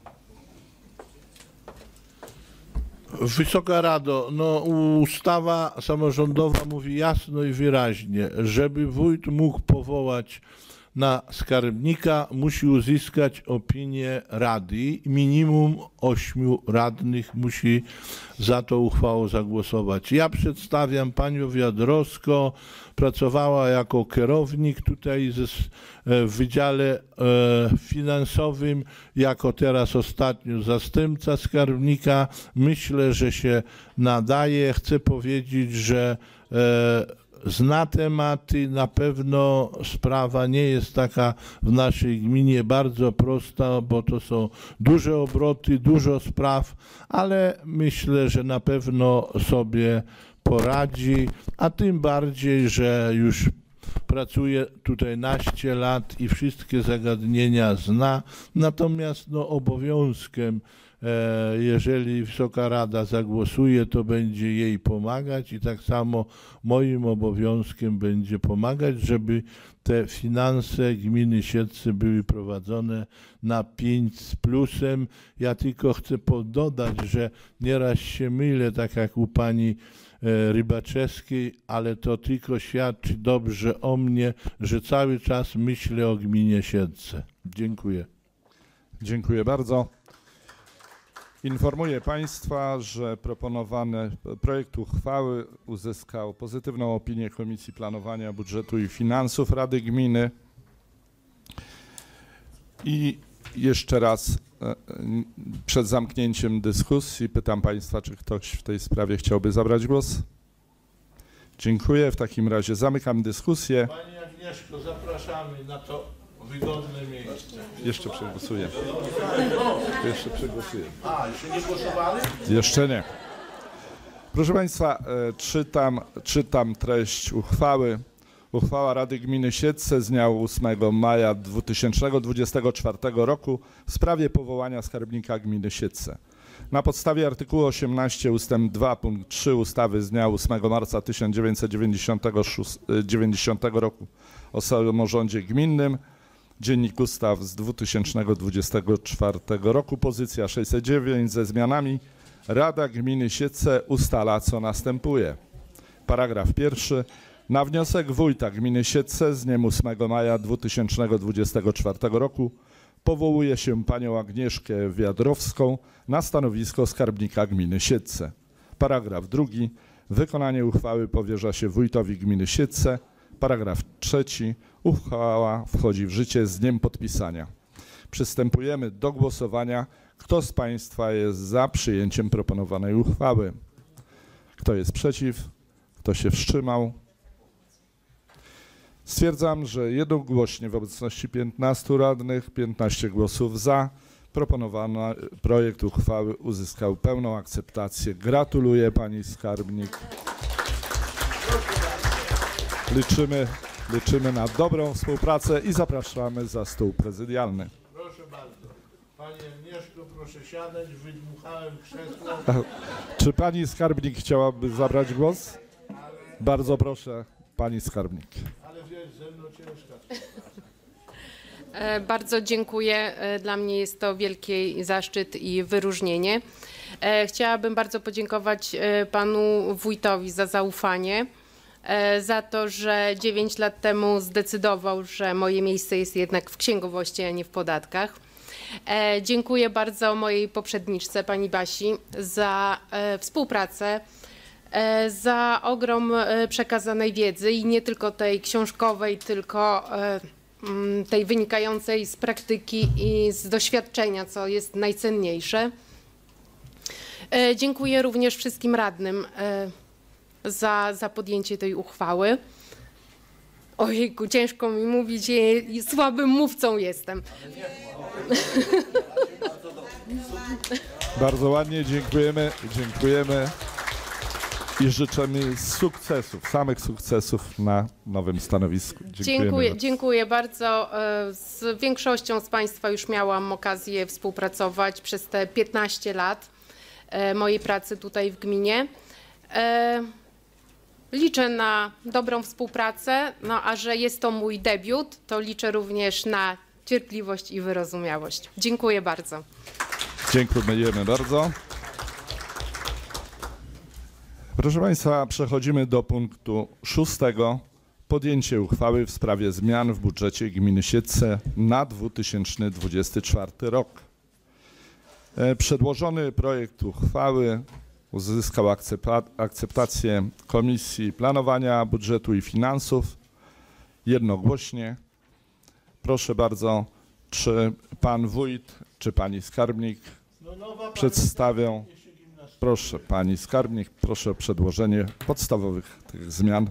Wysoka Rado, no ustawa samorządowa mówi jasno i wyraźnie, żeby wójt mógł powołać na skarbnika, musi uzyskać opinię Rady. Minimum ośmiu radnych musi za tą uchwałą zagłosować. Ja przedstawiam panią Wiadrowską, pracowała jako kierownik tutaj w Wydziale Finansowym, jako teraz ostatnio zastępca skarbnika. Myślę, że się nadaje. Chcę powiedzieć, że zna tematy, na pewno sprawa nie jest taka w naszej gminie bardzo prosta, bo to są duże obroty, dużo spraw, ale myślę, że na pewno sobie poradzi, a tym bardziej, że już pracuje tutaj naście lat i wszystkie zagadnienia zna, natomiast no, obowiązkiem, jeżeli Wysoka Rada zagłosuje, to będzie jej pomagać i tak samo moim obowiązkiem będzie pomagać, żeby te finanse gminy Siedlce były prowadzone na pięć z plusem. Ja tylko chcę dodać, że nieraz się mylę, tak jak u pani Rybaczewskiej, ale to tylko świadczy dobrze o mnie, że cały czas myślę o gminie Siedlce. Dziękuję. Dziękuję bardzo. Informuję Państwa, że proponowany projekt uchwały uzyskał pozytywną opinię Komisji Planowania Budżetu i Finansów Rady Gminy. I jeszcze raz przed zamknięciem dyskusji pytam Państwa, czy ktoś w tej sprawie chciałby zabrać głos? Dziękuję. W takim razie zamykam dyskusję. Pani Agnieszko, zapraszamy na to wygodne miejsce. Jeszcze przegłosuję. Jeszcze przegłosuję. A, jeszcze nie głosowali? Jeszcze nie. Proszę Państwa, e, czytam, czytam treść uchwały. Uchwała Rady Gminy Siedlce z dnia ósmego maja dwa tysiące dwudziestego czwartego roku w sprawie powołania skarbnika gminy Siedlce. Na podstawie artykułu osiemnastego ustęp dwa punkt trzy ustawy z dnia ósmego marca tysiąc dziewięćset dziewięćdziesiątego roku o samorządzie gminnym, Dziennik Ustaw z dwa tysiące dwudziestego czwartego roku, pozycja sześćset dziewięć ze zmianami, Rada Gminy Siedlce ustala, co następuje. Paragraf pierwszy. Na wniosek wójta gminy Siedlce z dniem ósmego maja dwa tysiące dwudziestego czwartego roku powołuje się panią Agnieszkę Wiadrowską na stanowisko skarbnika gminy Siedlce. Paragraf drugi. Wykonanie uchwały powierza się wójtowi gminy Siedlce. Paragraf trzeci. Uchwała wchodzi w życie z dniem podpisania. Przystępujemy do głosowania. Kto z Państwa jest za przyjęciem proponowanej uchwały? Kto jest przeciw? Kto się wstrzymał? Stwierdzam, że jednogłośnie w obecności piętnastu radnych, piętnaście głosów za, proponowany projekt uchwały uzyskał pełną akceptację. Gratuluję pani skarbnik. Liczymy, liczymy na dobrą współpracę i zapraszamy za stół prezydialny. Proszę bardzo. Pani Agnieszko, proszę siadać, wydmuchałem krzesło. Czy pani skarbnik chciałaby zabrać głos? Bardzo proszę, pani skarbnik. Ale wiesz, ze mną ciężka. E, Bardzo dziękuję. E, Dla mnie jest to wielki zaszczyt i wyróżnienie. E, Chciałabym bardzo podziękować e, panu wójtowi za zaufanie, e, za to, że dziewięć lat temu zdecydował, że moje miejsce jest jednak w księgowości, a nie w podatkach. E, Dziękuję bardzo mojej poprzedniczce, pani Basi, za e, współpracę, e, za ogrom e, przekazanej wiedzy i nie tylko tej książkowej, tylko e, m, tej wynikającej z praktyki i z doświadczenia, co jest najcenniejsze. E, Dziękuję również wszystkim radnym e, za, za podjęcie tej uchwały. Ojejku, ciężko mi mówić, ja słabym mówcą jestem. Bardzo ładnie, dziękujemy, dziękujemy i życzymy sukcesów, samych sukcesów na nowym stanowisku. Dziękujemy Dziękuję, bardzo. dziękuję bardzo. E, Z większością z Państwa już miałam okazję współpracować przez te piętnaście lat e, mojej pracy tutaj w gminie. E, Liczę na dobrą współpracę, no a że jest to mój debiut, to liczę również na cierpliwość i wyrozumiałość. Dziękuję bardzo. Dziękujemy bardzo. Proszę Państwa, przechodzimy do punktu szóstego. Podjęcie uchwały w sprawie zmian w budżecie gminy Siedlce na dwa tysiące dwudziesty czwarty rok. E, Przedłożony projekt uchwały uzyskał akcepta- akceptację Komisji Planowania Budżetu i Finansów jednogłośnie. Proszę bardzo, czy pan wójt, czy pani skarbnik No nowa pani przedstawią? jeszcze gimnastyka. Proszę pani skarbnik, proszę o przedłożenie podstawowych tych zmian.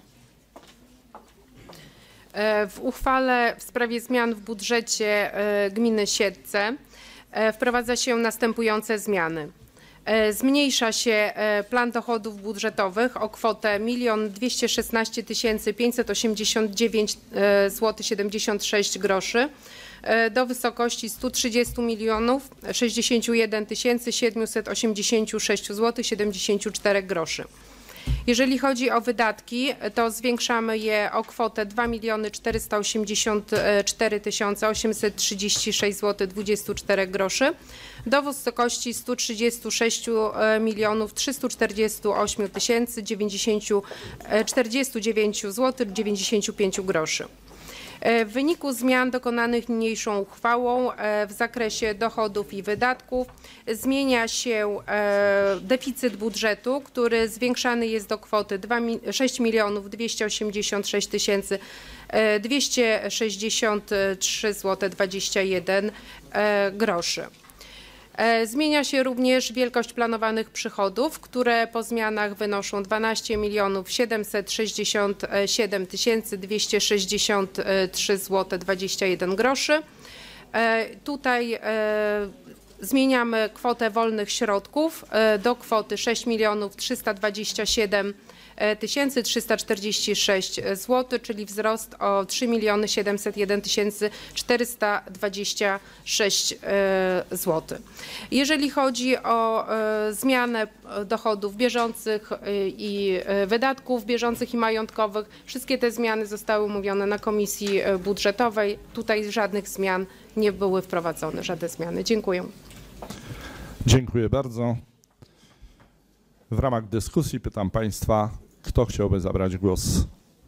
E, W uchwale w sprawie zmian w budżecie e, gminy Siedlce e, wprowadza się następujące zmiany. E, Zmniejsza się e, plan dochodów budżetowych o kwotę milion dwieście szesnaście tysięcy pięćset osiemdziesiąt dziewięć złotych siedemdziesiąt sześć groszy e, do wysokości sto trzydzieści milionów sześćdziesiąt jeden tysięcy siedemset osiemdziesiąt sześć złotych siedemdziesiąt cztery groszy. Jeżeli chodzi o wydatki, to zwiększamy je o kwotę dwa miliony czterysta osiemdziesiąt cztery tysiące osiemset trzydzieści sześć złotych dwadzieścia cztery groszy do wysokości sto trzydzieści sześć milionów trzysta czterdzieści osiem tysięcy czterdzieści dziewięć złotych dziewięćdziesiąt pięć groszy. W wyniku zmian dokonanych niniejszą uchwałą w zakresie dochodów i wydatków zmienia się deficyt budżetu, który zwiększany jest do kwoty sześć milionów dwieście osiemdziesiąt sześć tysięcy dwieście sześćdziesiąt trzy złote dwadzieścia jeden groszy. Zmienia się również wielkość planowanych przychodów, które po zmianach wynoszą dwanaście milionów siedemset sześćdziesiąt siedem tysięcy dwieście sześćdziesiąt trzy złote dwadzieścia jeden groszy. Tutaj zmieniamy kwotę wolnych środków do kwoty sześć milionów trzysta dwadzieścia siedem tysięcy trzysta czterdzieści sześć złotych, czyli wzrost o trzy miliony siedemset jeden tysięcy czterysta dwadzieścia sześć złotych. Jeżeli chodzi o zmianę dochodów bieżących i wydatków bieżących i majątkowych, wszystkie te zmiany zostały omówione na komisji budżetowej. Tutaj żadnych zmian nie były wprowadzone, żadne zmiany. Dziękuję. Dziękuję bardzo. W ramach dyskusji pytam Państwa, kto chciałby zabrać głos?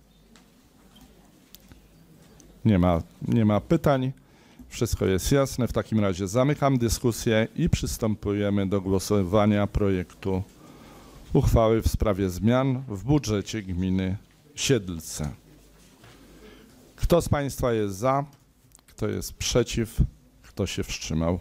Nie ma, nie ma pytań. Wszystko jest jasne. W takim razie zamykam dyskusję i przystępujemy do głosowania projektu uchwały w sprawie zmian w budżecie gminy Siedlce. Kto z Państwa jest za? Kto jest przeciw? Kto się wstrzymał?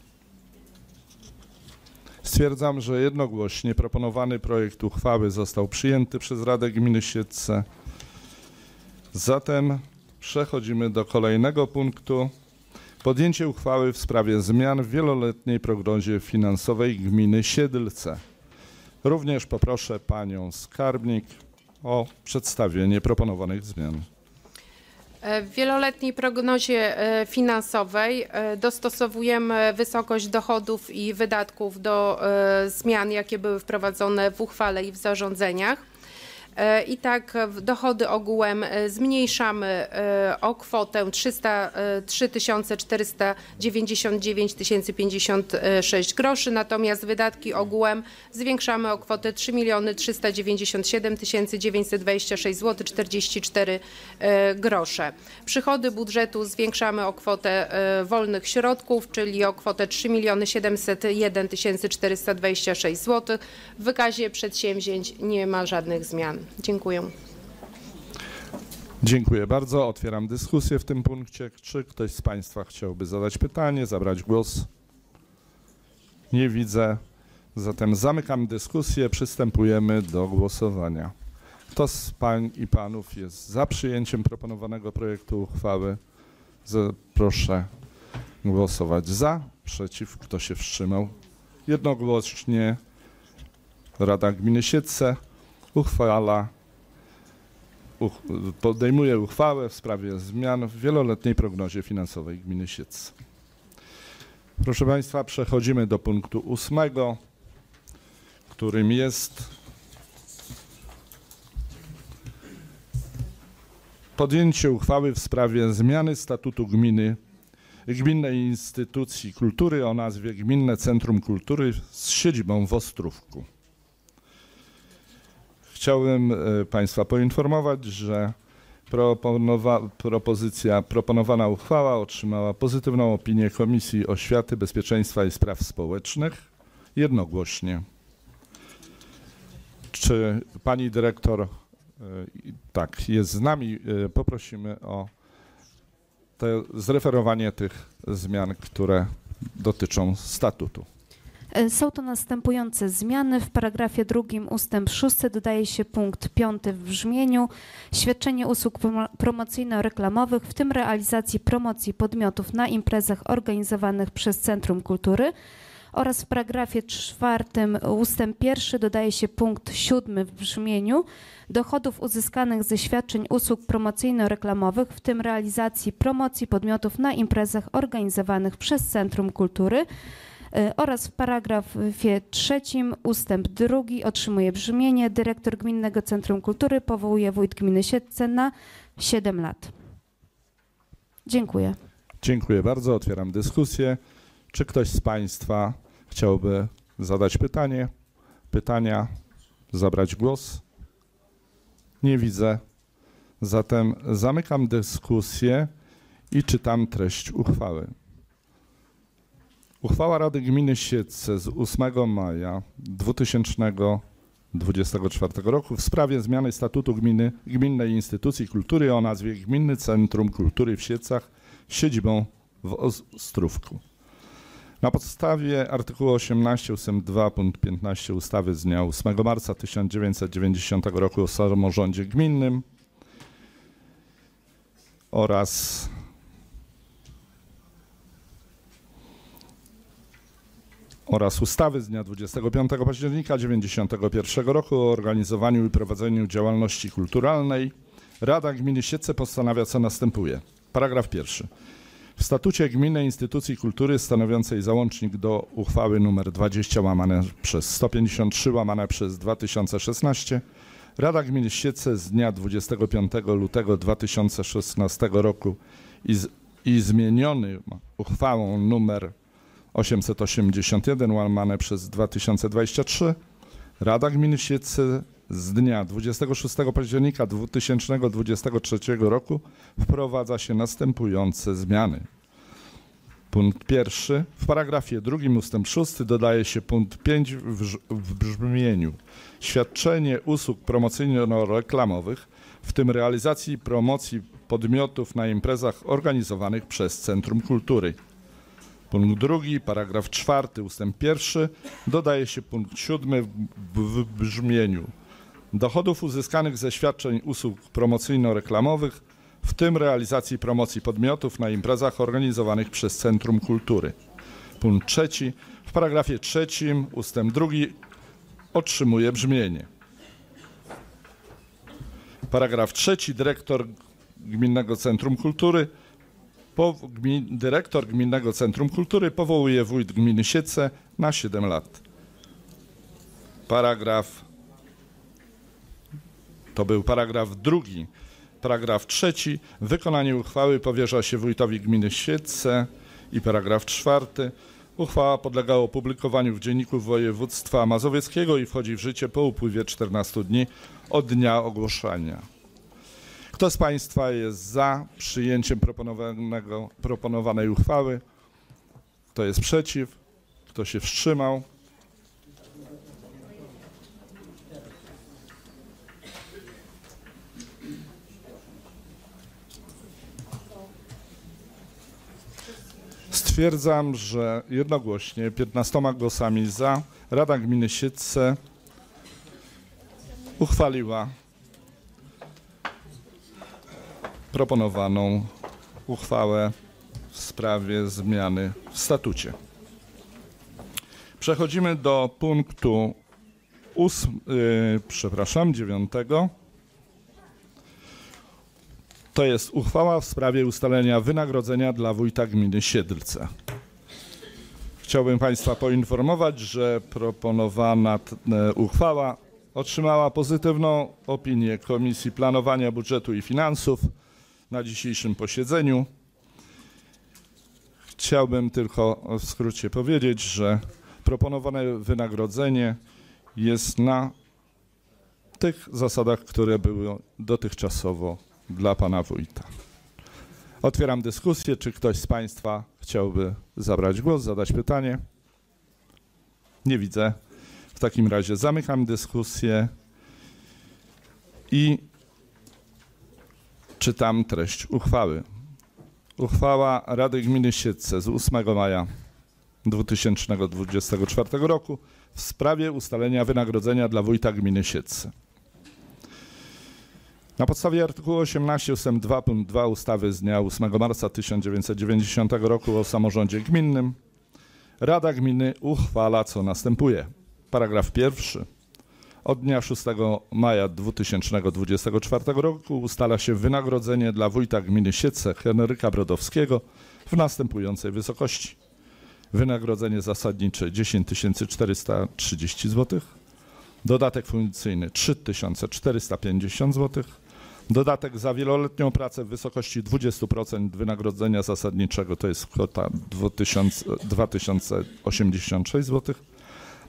Stwierdzam, że jednogłośnie proponowany projekt uchwały został przyjęty przez Radę Gminy Siedlce. Zatem przechodzimy do kolejnego punktu. Podjęcie uchwały w sprawie zmian w wieloletniej prognozie finansowej gminy Siedlce. Również poproszę panią skarbnik o przedstawienie proponowanych zmian. W wieloletniej prognozie finansowej dostosowujemy wysokość dochodów i wydatków do zmian, jakie były wprowadzone w uchwale i w zarządzeniach. I tak dochody ogółem zmniejszamy o kwotę trzysta trzy tysiące czterysta dziewięćdziesiąt dziewięć tysięcy pięćdziesiąt sześć groszy, natomiast wydatki ogółem zwiększamy o kwotę trzy miliony trzysta dziewięćdziesiąt siedem tysięcy dziewięćset dwadzieścia sześć złotych czterdzieści cztery grosze. Przychody budżetu zwiększamy o kwotę wolnych środków, czyli o kwotę trzy miliony siedemset jeden tysięcy czterysta dwadzieścia sześć złotych. W wykazie przedsięwzięć nie ma żadnych zmian. Dziękuję. Dziękuję bardzo. Otwieram dyskusję w tym punkcie. Czy ktoś z Państwa chciałby zadać pytanie, zabrać głos? Nie widzę. Zatem zamykam dyskusję. Przystępujemy do głosowania. Kto z pań i panów jest za przyjęciem proponowanego projektu uchwały? Proszę głosować za. Przeciw. Kto się wstrzymał? Jednogłośnie Rada Gminy Siedlce uchwala, uch, podejmuje uchwałę w sprawie zmian w wieloletniej prognozie finansowej gminy Siedlce. Proszę Państwa, przechodzimy do punktu ósmego, którym jest podjęcie uchwały w sprawie zmiany statutu gminy, gminnej instytucji kultury o nazwie Gminne Centrum Kultury z siedzibą w Ostrówku. Chciałbym Państwa poinformować, że proponowa, propozycja, proponowana uchwała otrzymała pozytywną opinię Komisji Oświaty, Bezpieczeństwa i Spraw Społecznych jednogłośnie. Czy pani dyrektor, tak, jest z nami, poprosimy o te, zreferowanie tych zmian, które dotyczą statutu. Są to następujące zmiany. W paragrafie drugim ustęp szósty dodaje się punkt piąty w brzmieniu: świadczenie usług promocyjno-reklamowych, w tym realizacji promocji podmiotów na imprezach organizowanych przez Centrum Kultury. Oraz w paragrafie czwartym ustęp pierwszy dodaje się punkt siódmy w brzmieniu: dochodów uzyskanych ze świadczeń usług promocyjno-reklamowych, w tym realizacji promocji podmiotów na imprezach organizowanych przez Centrum Kultury. Oraz w paragrafie trzecim ustęp drugi otrzymuje brzmienie: dyrektor Gminnego Centrum Kultury powołuje wójt gminy Siedlce na siedem lat. Dziękuję. Dziękuję bardzo. Otwieram dyskusję. Czy ktoś z Państwa chciałby zadać pytanie, pytania, zabrać głos? Nie widzę. Zatem zamykam dyskusję i czytam treść uchwały. Uchwała Rady Gminy Siedlce z ósmego maja dwa tysiące dwudziestego czwartego roku w sprawie zmiany statutu gminy, gminnej instytucji kultury o nazwie Gminny Centrum Kultury w Siedlcach z siedzibą w Ostrówku. Na podstawie artykułu osiemnastego ustęp dwa punkt piętnaście ustawy z dnia ósmego marca tysiąc dziewięćset dziewięćdziesiątego roku o samorządzie gminnym oraz oraz ustawy z dnia dwudziestego piątego października tysiąc dziewięćset dziewięćdziesiątego pierwszego roku o organizowaniu i prowadzeniu działalności kulturalnej, Rada Gminy Siedlce postanawia, co następuje. Paragraf pierwszy. W statucie Gminnej Instytucji Kultury stanowiącej załącznik do uchwały nr dwadzieścia łamane przez sto pięćdziesiąt trzy łamane przez dwa tysiące szesnaście Rada Gminy Siedlce z dnia dwudziestego piątego lutego dwa tysiące szesnastego roku i, z, i zmieniony uchwałą nr osiemset osiemdziesiąt jeden łamane przez dwa tysiące dwadzieścia trzy Rada Gminy Siedlce z dnia dwudziestego szóstego października dwa tysiące dwudziestego trzeciego roku wprowadza się następujące zmiany. Punkt pierwszy. W paragrafie drugim ustęp szósty dodaje się punkt pięć w, w brzmieniu: świadczenie usług promocyjno-reklamowych, w tym realizacji promocji podmiotów na imprezach organizowanych przez Centrum Kultury. Punkt drugi, paragraf czwarty, ustęp pierwszy, dodaje się punkt siódmy w, w brzmieniu: dochodów uzyskanych ze świadczeń usług promocyjno-reklamowych, w tym realizacji promocji podmiotów na imprezach organizowanych przez Centrum Kultury. Punkt trzeci, w paragrafie trzecim, ustęp drugi otrzymuje brzmienie: paragraf trzeci, dyrektor Gminnego Centrum Kultury Po, gmin, dyrektor Gminnego Centrum Kultury powołuje wójt gminy Siedlce na siedem lat. Paragraf, to był paragraf drugi. Paragraf trzeci, wykonanie uchwały powierza się wójtowi gminy Siedlce. I paragraf czwarty, uchwała podlega opublikowaniu w Dzienniku Województwa Mazowieckiego i wchodzi w życie po upływie czternastu dni od dnia ogłoszenia. Kto z Państwa jest za przyjęciem proponowanego, proponowanej uchwały? Kto jest przeciw? Kto się wstrzymał? Stwierdzam, że jednogłośnie piętnastoma głosami za Rada Gminy Siedlce uchwaliła proponowaną uchwałę w sprawie zmiany w statucie. Przechodzimy do punktu ósm, yy, przepraszam, dziewiątego. To jest uchwała w sprawie ustalenia wynagrodzenia dla wójta gminy Siedlce. Chciałbym Państwa poinformować, że proponowana uchwała otrzymała pozytywną opinię Komisji Planowania Budżetu i Finansów na dzisiejszym posiedzeniu. Chciałbym tylko w skrócie powiedzieć, że proponowane wynagrodzenie jest na tych zasadach, które były dotychczasowo dla pana wójta. Otwieram dyskusję. Czy ktoś z Państwa chciałby zabrać głos, zadać pytanie? Nie widzę. W takim razie zamykam dyskusję i czytam treść uchwały. Uchwała Rady Gminy Siedlce z ósmego maja dwa tysiące dwudziestego czwartego roku w sprawie ustalenia wynagrodzenia dla wójta gminy Siedlce. Na podstawie artykułu osiemnastego ustęp dwa punkt dwa ustawy z dnia ósmego marca tysiąc dziewięćset dziewięćdziesiątego roku o samorządzie gminnym Rada Gminy uchwala, co następuje. Paragraf pierwszy. Od dnia szóstego maja dwa tysiące dwudziestego czwartego roku ustala się wynagrodzenie dla wójta gminy Siedlce Henryka Brodowskiego w następującej wysokości. Wynagrodzenie zasadnicze dziesięć tysięcy czterysta trzydzieści złotych, dodatek funkcyjny trzy tysiące czterysta pięćdziesiąt złotych, dodatek za wieloletnią pracę w wysokości dwadzieścia procent wynagrodzenia zasadniczego, to jest kwota dwa tysiące osiemdziesiąt sześć złotych,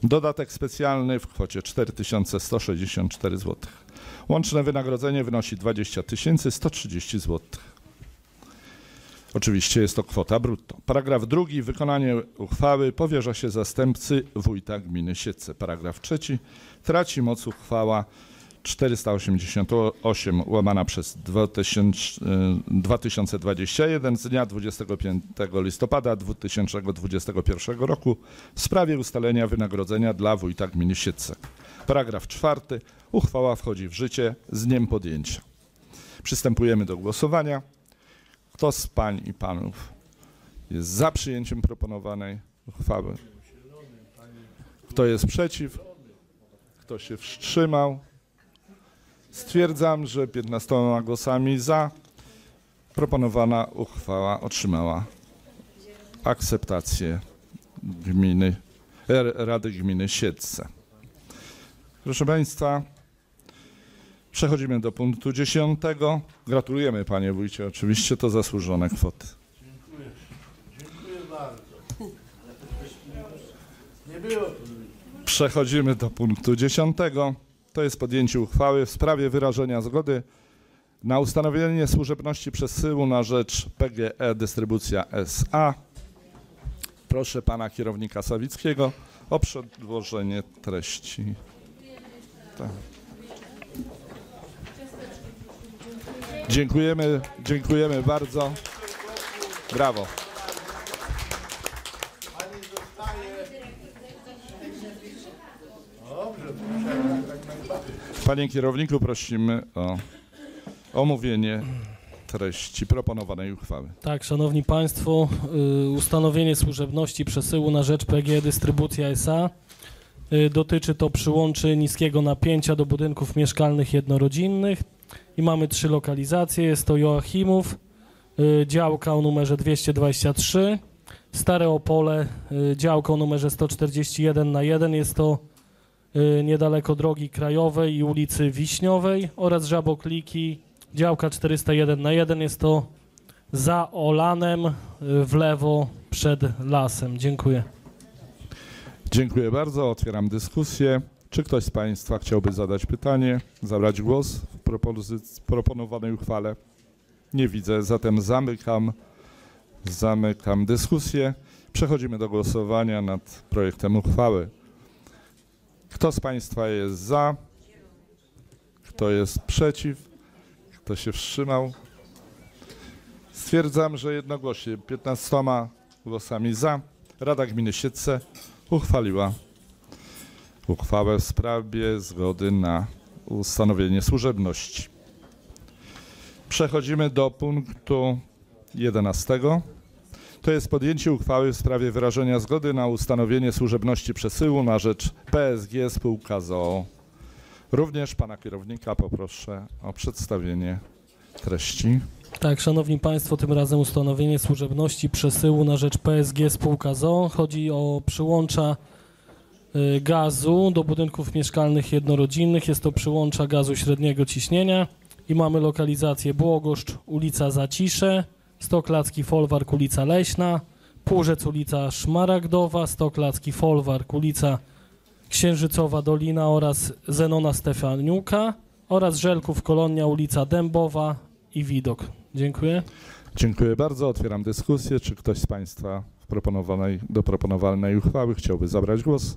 Dodatek specjalny w kwocie cztery tysiące sto sześćdziesiąt cztery złotych. Łączne wynagrodzenie wynosi dwadzieścia tysięcy sto trzydzieści złotych. Oczywiście jest to kwota brutto. Paragraf drugi. Wykonanie uchwały powierza się zastępcy wójta gminy Siedlce. Paragraf trzeci. Traci moc uchwała czterysta osiemdziesiąt osiem łamana przez dwa tysiące dwudziesty pierwszy z dnia dwudziestego piątego listopada dwa tysiące dwudziestego pierwszego roku w sprawie ustalenia wynagrodzenia dla wójta gminy Siedlce. Paragraf czwarty. Uchwała wchodzi w życie z dniem podjęcia. Przystępujemy do głosowania. Kto z pań i panów jest za przyjęciem proponowanej uchwały? Kto jest przeciw? Kto się wstrzymał? Stwierdzam, że piętnastoma głosami za proponowana uchwała otrzymała akceptację gminy, Rady Gminy Siedlce. Proszę Państwa, przechodzimy do punktu dziesiątego. Gratulujemy panie wójcie, oczywiście to zasłużone kwoty. Dziękuję. Dziękuję bardzo. Nie było tu. Przechodzimy do punktu dziesiątego. To jest podjęcie uchwały w sprawie wyrażenia zgody na ustanowienie służebności przesyłu na rzecz P G E Dystrybucja S A. Proszę pana kierownika Sawickiego o przedłożenie treści. Tak. Dziękujemy, dziękujemy bardzo. Brawo. Pani zostaje. Dobrze, Panie kierowniku, prosimy o omówienie treści proponowanej uchwały. Tak, szanowni państwo, y, ustanowienie służebności przesyłu na rzecz P G E Dystrybucja S A. Y, dotyczy to przyłączy niskiego napięcia do budynków mieszkalnych jednorodzinnych i mamy trzy lokalizacje. Jest to Joachimów, y, działka o numerze dwieście dwadzieścia trzy, Stare Opole, y, działka o numerze sto czterdzieści jeden na jeden, jest to y, niedaleko drogi krajowej i ulicy Wiśniowej, oraz Żabokliki, działka czterysta jeden na jeden, jest to za Olanem, y, w lewo przed lasem. Dziękuję. Dziękuję bardzo. Otwieram dyskusję. Czy ktoś z państwa chciałby zadać pytanie, zabrać głos w propozyc- proponowanej uchwale? Nie widzę, zatem zamykam, zamykam dyskusję. Przechodzimy do głosowania nad projektem uchwały. Kto z państwa jest za? Kto jest przeciw? Kto się wstrzymał? Stwierdzam, że jednogłośnie piętnastoma głosami za Rada Gminy Siedlce uchwaliła uchwałę w sprawie zgody na ustanowienie służebności. Przechodzimy do punktu jedenastego. To jest podjęcie uchwały w sprawie wyrażenia zgody na ustanowienie służebności przesyłu na rzecz P S G Spółka z o o. Również pana kierownika poproszę o przedstawienie treści. Tak, szanowni państwo, tym razem ustanowienie służebności przesyłu na rzecz P S G Spółka z o o. Chodzi o przyłącza y, gazu do budynków mieszkalnych jednorodzinnych. Jest to przyłącza gazu średniego ciśnienia i mamy lokalizację Błogoszcz, ulica Zacisze, Stoklacki Folwark, ulica Leśna, Półrzec, ulica Szmaragdowa, Stoklacki Folwark, ulica Księżycowa Dolina oraz Zenona Stefaniuka oraz Żelków Kolonia, ulica Dębowa i Widok. Dziękuję. Dziękuję bardzo. Otwieram dyskusję. Czy ktoś z państwa w proponowanej, do proponowanej uchwały chciałby zabrać głos?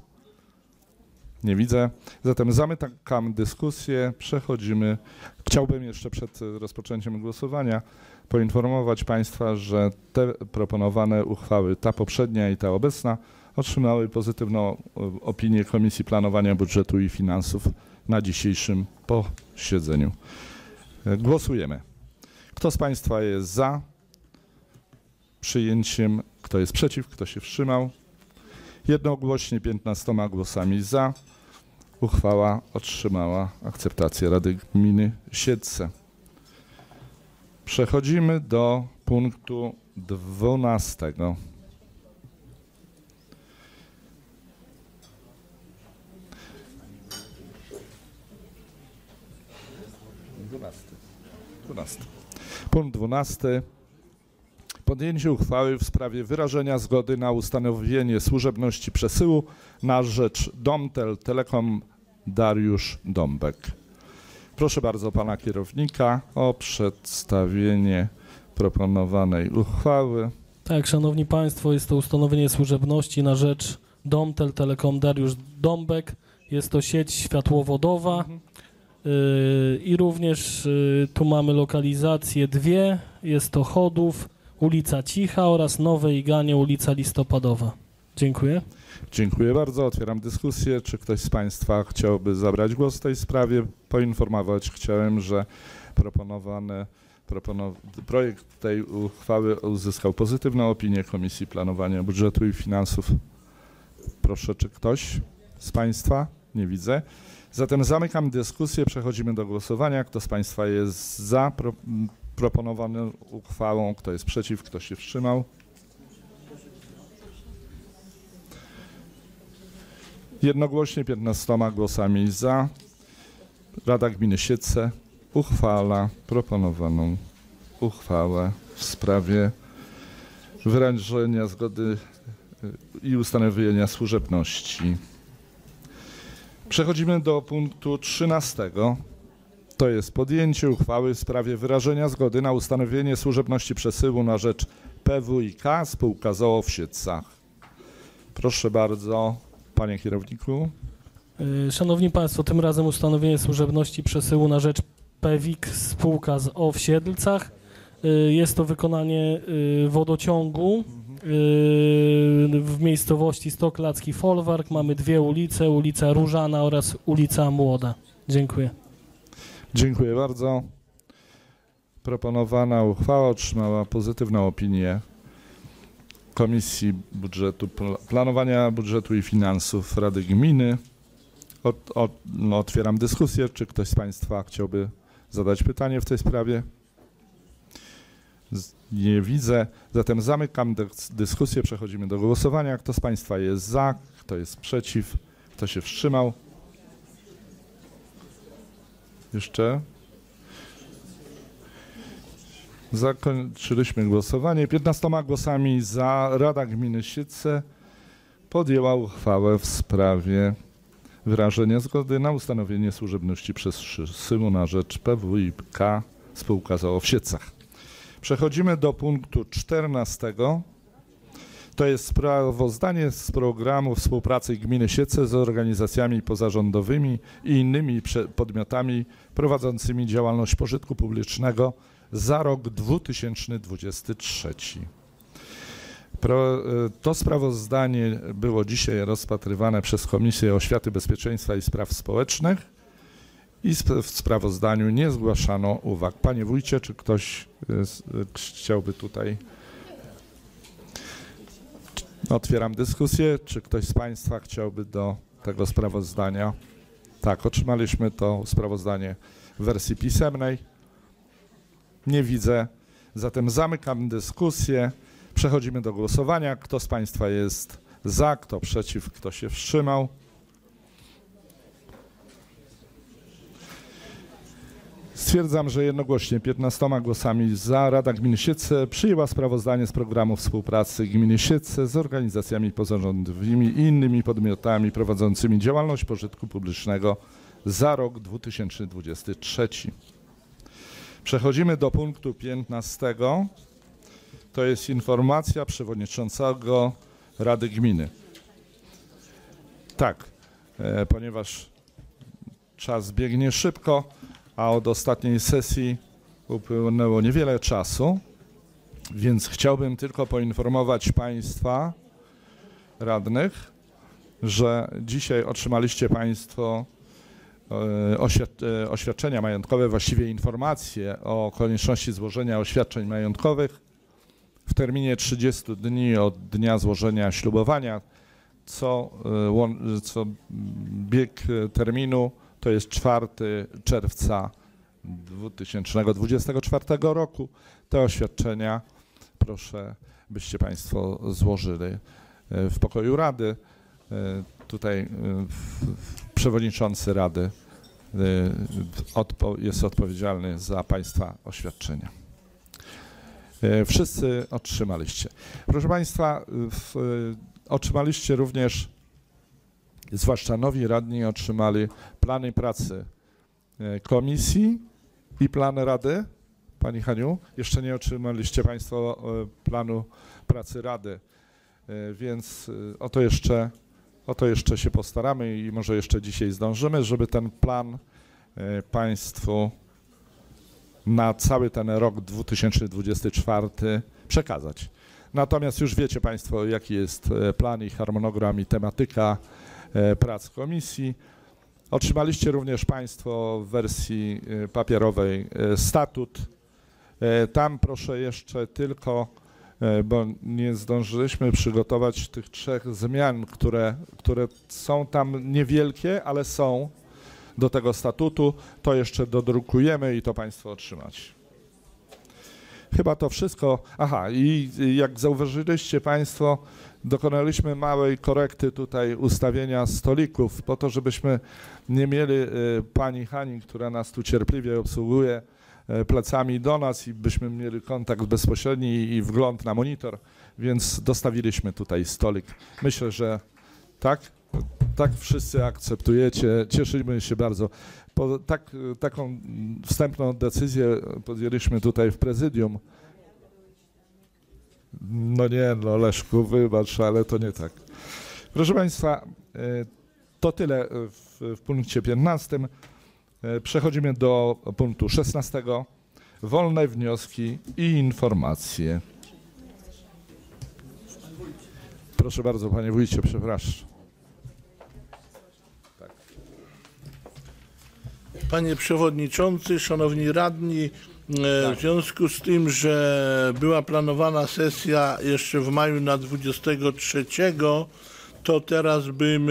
Nie widzę. Zatem zamykam dyskusję. Przechodzimy. Chciałbym jeszcze przed rozpoczęciem głosowania poinformować państwa, że te proponowane uchwały, ta poprzednia i ta obecna, otrzymały pozytywną opinię Komisji Planowania Budżetu i Finansów na dzisiejszym posiedzeniu. Głosujemy. Kto z państwa jest za przyjęciem, kto jest przeciw, kto się wstrzymał? Jednogłośnie piętnastoma głosami za uchwała otrzymała akceptację Rady Gminy Siedlce. Przechodzimy do punktu dwunastego. Dwunasty. Dwunasty. Punkt dwunasty. podjęcie uchwały w sprawie wyrażenia zgody na ustanowienie służebności przesyłu na rzecz Domtel Telekom Dariusz Dąbek. Proszę bardzo pana kierownika o przedstawienie proponowanej uchwały. Tak, szanowni państwo, jest to ustanowienie służebności na rzecz Domtel Telekom Dariusz Dąbek. Jest to sieć światłowodowa. Mhm. Yy, I również yy, tu mamy lokalizacje dwie. Jest to Chodów, ulica Cicha oraz Nowe Iganie, ulica Listopadowa. Dziękuję. Dziękuję bardzo. Otwieram dyskusję. Czy ktoś z państwa chciałby zabrać głos w tej sprawie? Poinformować chciałem, że proponowany proponow projekt tej uchwały uzyskał pozytywną opinię Komisji Planowania Budżetu i Finansów. Proszę, czy ktoś z państwa? Nie widzę. Zatem zamykam dyskusję. Przechodzimy do głosowania. Kto z państwa jest za pro proponowaną uchwałą? Kto jest przeciw? Kto się wstrzymał? Jednogłośnie piętnastoma głosami za Rada Gminy Siedlce uchwala proponowaną uchwałę w sprawie wyrażenia zgody i ustanowienia służebności. Przechodzimy do punktu trzynastego. To jest podjęcie uchwały w sprawie wyrażenia zgody na ustanowienie służebności przesyłu na rzecz P W I K spółka z o o w Siedlcach. Proszę bardzo, panie kierowniku. Szanowni państwo, tym razem ustanowienie służebności przesyłu na rzecz P W I K spółka z o o w Siedlcach. Jest to wykonanie wodociągu w miejscowości Stoklacki Folwark. Mamy dwie ulice, ulica Różana oraz ulica Młoda. Dziękuję. Dziękuję bardzo. Proponowana uchwała otrzymała pozytywną opinię Komisji Budżetu, Planowania Budżetu i Finansów Rady Gminy. Od, od, no, otwieram dyskusję. Czy ktoś z państwa chciałby zadać pytanie w tej sprawie? Z, nie widzę. Zatem zamykam dys dyskusję. Przechodzimy do głosowania. Kto z państwa jest za? Kto jest przeciw? Kto się wstrzymał? Jeszcze? Zakończyliśmy głosowanie. piętnastoma głosami za Rada Gminy Siedlce podjęła uchwałę w sprawie wyrażenia zgody na ustanowienie służebności przesyłu na rzecz P W I K spółka z o o w Siedlcach. Przechodzimy do punktu czternastego. To jest sprawozdanie z programu współpracy Gminy Siedlce z organizacjami pozarządowymi i innymi podmiotami prowadzącymi działalność pożytku publicznego za rok dwa tysiące dwudziesty trzeci. Pro, to sprawozdanie było dzisiaj rozpatrywane przez Komisję Oświaty, Bezpieczeństwa i Spraw Społecznych i w sprawozdaniu nie zgłaszano uwag. Panie wójcie, czy ktoś chciałby tutaj... Otwieram dyskusję. Czy ktoś z państwa chciałby do tego sprawozdania? Tak, otrzymaliśmy to sprawozdanie w wersji pisemnej. Nie widzę. Zatem zamykam dyskusję. Przechodzimy do głosowania. Kto z państwa jest za, kto przeciw, kto się wstrzymał? Stwierdzam, że jednogłośnie piętnastoma głosami za Rada Gminy Siedlce przyjęła sprawozdanie z programu współpracy Gminy Siedlce z organizacjami pozarządowymi i innymi podmiotami prowadzącymi działalność pożytku publicznego za rok dwa tysiące dwudziesty trzeci. Przechodzimy do punktu piętnastego. To jest informacja przewodniczącego Rady Gminy. Tak, e, ponieważ czas biegnie szybko, a od ostatniej sesji upłynęło niewiele czasu, więc chciałbym tylko poinformować państwa radnych, że dzisiaj otrzymaliście państwo oświadczenia majątkowe, właściwie informacje o konieczności złożenia oświadczeń majątkowych w terminie trzydziestu dni od dnia złożenia ślubowania, co, co bieg terminu to jest czwartego czerwca dwa tysiące dwudziestego czwartego roku. Te oświadczenia proszę, byście państwo złożyli w pokoju Rady. Tutaj przewodniczący Rady jest odpowiedzialny za państwa oświadczenia. e, wszyscy otrzymaliście. Proszę Państwa, w, otrzymaliście również, zwłaszcza nowi radni otrzymali plany pracy e, komisji i plan rady. Pani Haniu, jeszcze nie otrzymaliście Państwo e, planu pracy rady, e, więc e, o to jeszcze, o to jeszcze się postaramy i może jeszcze dzisiaj zdążymy, żeby ten plan e, Państwu na cały ten rok dwa tysiące dwudziesty czwarty przekazać. Natomiast już wiecie Państwo, jaki jest plan i harmonogram i tematyka prac komisji. Otrzymaliście również Państwo w wersji papierowej statut. Tam proszę jeszcze tylko, bo nie zdążyliśmy przygotować tych trzech zmian, które, które są tam niewielkie, ale są do tego statutu, to jeszcze dodrukujemy i to Państwo otrzymać. Chyba to wszystko. Aha, i jak zauważyliście Państwo, dokonaliśmy małej korekty tutaj ustawienia stolików, po to, żebyśmy nie mieli pani Hani, która nas tu cierpliwie obsługuje, plecami do nas i byśmy mieli kontakt bezpośredni i wgląd na monitor, więc dostawiliśmy tutaj stolik. Myślę, że tak? Tak wszyscy akceptujecie, cieszymy się bardzo. Po, tak, taką wstępną decyzję podjęliśmy tutaj w prezydium. No nie, no Leszku, wybacz, ale to nie tak. Proszę Państwa, to tyle w, w punkcie piętnastym. Przechodzimy do punktu szesnastego. Wolne wnioski i informacje. Proszę bardzo, Panie Wójcie, przepraszam. Panie Przewodniczący, Szanowni Radni, w związku z tym, że była planowana sesja jeszcze w maju na dwudziestego trzeciego, to teraz bym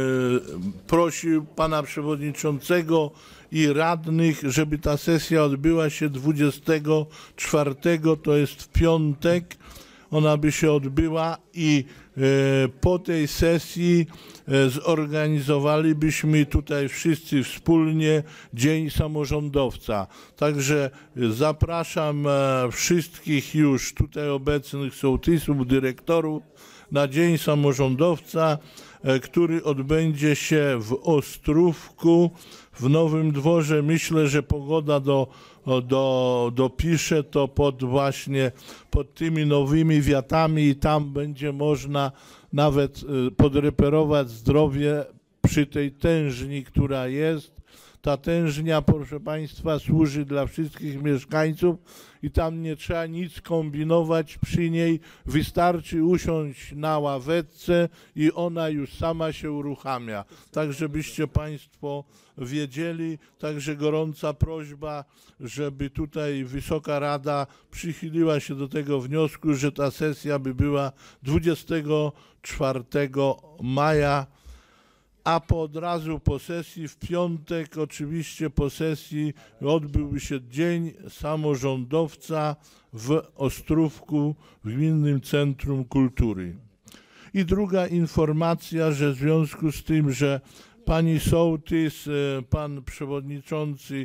prosił Pana Przewodniczącego i radnych, żeby ta sesja odbyła się dwudziestego czwartego, to jest w piątek. Ona by się odbyła i po tej sesji zorganizowalibyśmy tutaj wszyscy wspólnie Dzień Samorządowca. Także zapraszam wszystkich już tutaj obecnych sołtysów, dyrektorów na Dzień Samorządowca, który odbędzie się w Ostrówku, w Nowym Dworze. Myślę, że pogoda do, do, dopisze to pod właśnie pod tymi nowymi wiatami i tam będzie można nawet podreperować zdrowie przy tej tężni, która jest. Ta tężnia, proszę Państwa, służy dla wszystkich mieszkańców i tam nie trzeba nic kombinować przy niej. Wystarczy usiąść na ławeczce i ona już sama się uruchamia. Tak, żebyście Państwo wiedzieli. Także gorąca prośba, żeby tutaj Wysoka Rada przychyliła się do tego wniosku, że ta sesja by była dwudziestego czwartego maja. A po od razu po sesji w piątek, oczywiście po sesji odbyłby się Dzień Samorządowca w Ostrówku w Gminnym Centrum Kultury. I druga informacja, że w związku z tym, że pani sołtys, pan przewodniczący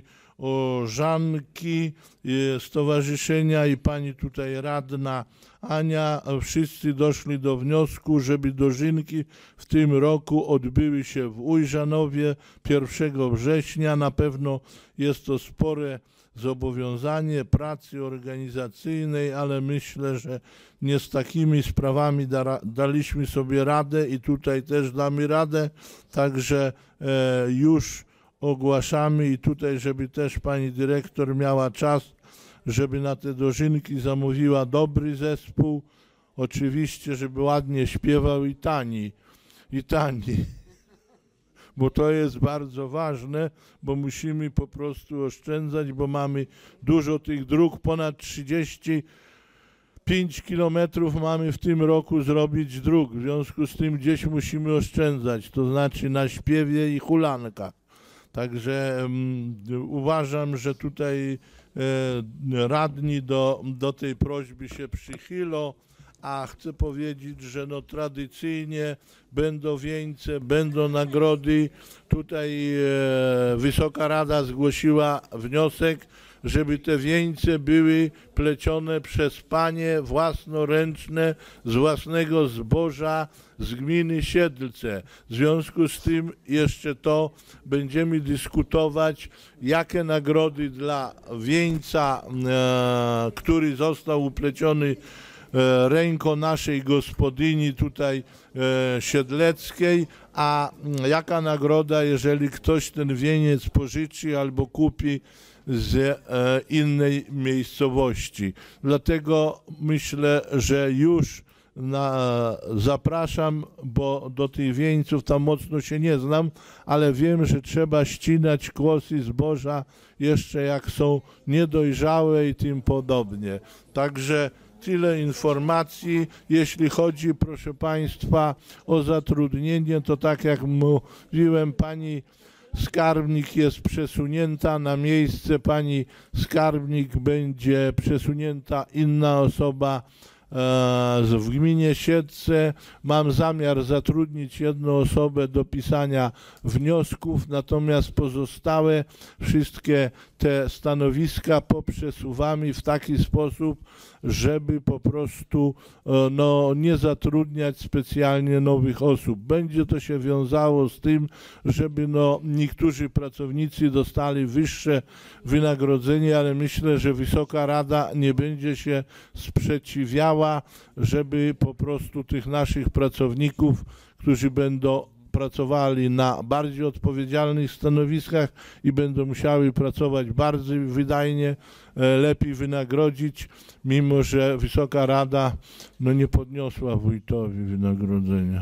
Żanki, stowarzyszenia i pani tutaj radna Ania, wszyscy doszli do wniosku, żeby dożynki w tym roku odbyły się w Ujrzanowie pierwszego września. Na pewno jest to spore zobowiązanie pracy organizacyjnej, ale myślę, że nie z takimi sprawami da, daliśmy sobie radę i tutaj też damy radę, także e, już ogłaszamy i tutaj, żeby też pani dyrektor miała czas, żeby na te dożynki zamówiła dobry zespół, oczywiście, żeby ładnie śpiewał i tani, i tani, bo to jest bardzo ważne, bo musimy po prostu oszczędzać, bo mamy dużo tych dróg, ponad trzydzieści pięć kilometrów mamy w tym roku zrobić dróg, w związku z tym gdzieś musimy oszczędzać, to znaczy na śpiewie i hulankach. Także um, uważam, że tutaj e, radni do, do tej prośby się przychylą, a chcę powiedzieć, że no tradycyjnie będą wieńce, będą nagrody. Tutaj e, Wysoka Rada zgłosiła wniosek, żeby te wieńce były plecione przez panie własnoręczne z własnego zboża z gminy Siedlce. W związku z tym jeszcze to będziemy dyskutować, jakie nagrody dla wieńca, e, który został upleciony e, ręką naszej gospodyni tutaj e, siedleckiej, a jaka nagroda, jeżeli ktoś ten wieniec pożyczy albo kupi z e, innej miejscowości. Dlatego myślę, że już na, zapraszam, bo do tych wieńców tam mocno się nie znam, ale wiem, że trzeba ścinać kłosy zboża jeszcze jak są niedojrzałe i tym podobnie. Także tyle informacji. Jeśli chodzi, proszę Państwa, o zatrudnienie, to tak jak mówiłem, pani skarbnik jest przesunięta na miejsce pani skarbnik, będzie przesunięta inna osoba w gminie Siedlce. Mam zamiar zatrudnić jedną osobę do pisania wniosków, natomiast pozostałe wszystkie te stanowiska poprzesuwamy w taki sposób, żeby po prostu no, nie zatrudniać specjalnie nowych osób. Będzie to się wiązało z tym, żeby no, niektórzy pracownicy dostali wyższe wynagrodzenie, ale myślę, że Wysoka Rada nie będzie się sprzeciwiała, żeby po prostu tych naszych pracowników, którzy będą pracowali na bardziej odpowiedzialnych stanowiskach i będą musiały pracować bardziej wydajnie, lepiej wynagrodzić, mimo że Wysoka Rada no, nie podniosła wójtowi wynagrodzenia.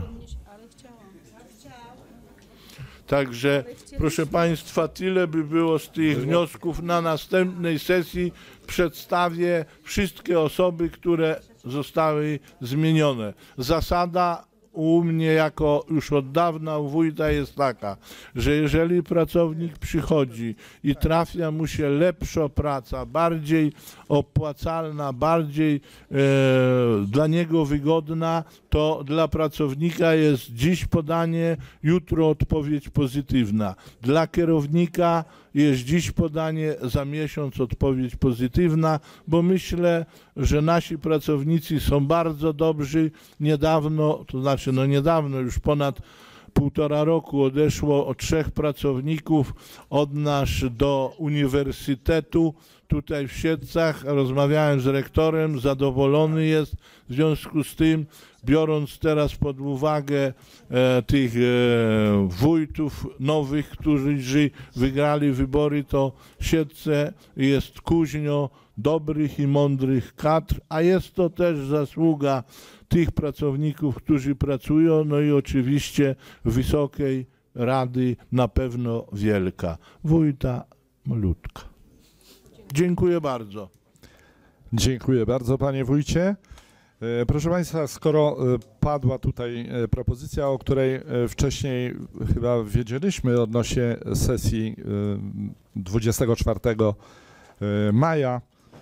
Także proszę Państwa, tyle by było z tych wniosków. Na następnej sesji przedstawię wszystkie osoby, które zostały zmienione. Zasada u mnie jako już od dawna u wójta jest taka, że jeżeli pracownik przychodzi i trafia mu się lepsza praca, bardziej opłacalna, bardziej e, dla niego wygodna, to dla pracownika jest dziś podanie, jutro odpowiedź pozytywna. Dla kierownika jest dziś podanie, za miesiąc odpowiedź pozytywna, bo myślę, że nasi pracownicy są bardzo dobrzy. Niedawno, to znaczy no niedawno, już ponad półtora roku odeszło o trzech pracowników od nas do uniwersytetu tutaj w Siedlcach. Rozmawiałem z rektorem, zadowolony jest. W związku z tym, biorąc teraz pod uwagę e, tych e, wójtów nowych, którzy wygrali wybory, to Siedlce jest kuźnią dobrych i mądrych kadr, a jest to też zasługa tych pracowników, którzy pracują, no i oczywiście Wysokiej Rady na pewno wielka. Wójta malutka. Dziękuję bardzo. Dziękuję bardzo, panie wójcie. Proszę Państwa, skoro padła tutaj propozycja, o której wcześniej chyba wiedzieliśmy odnośnie sesji dwudziestego czwartego maja,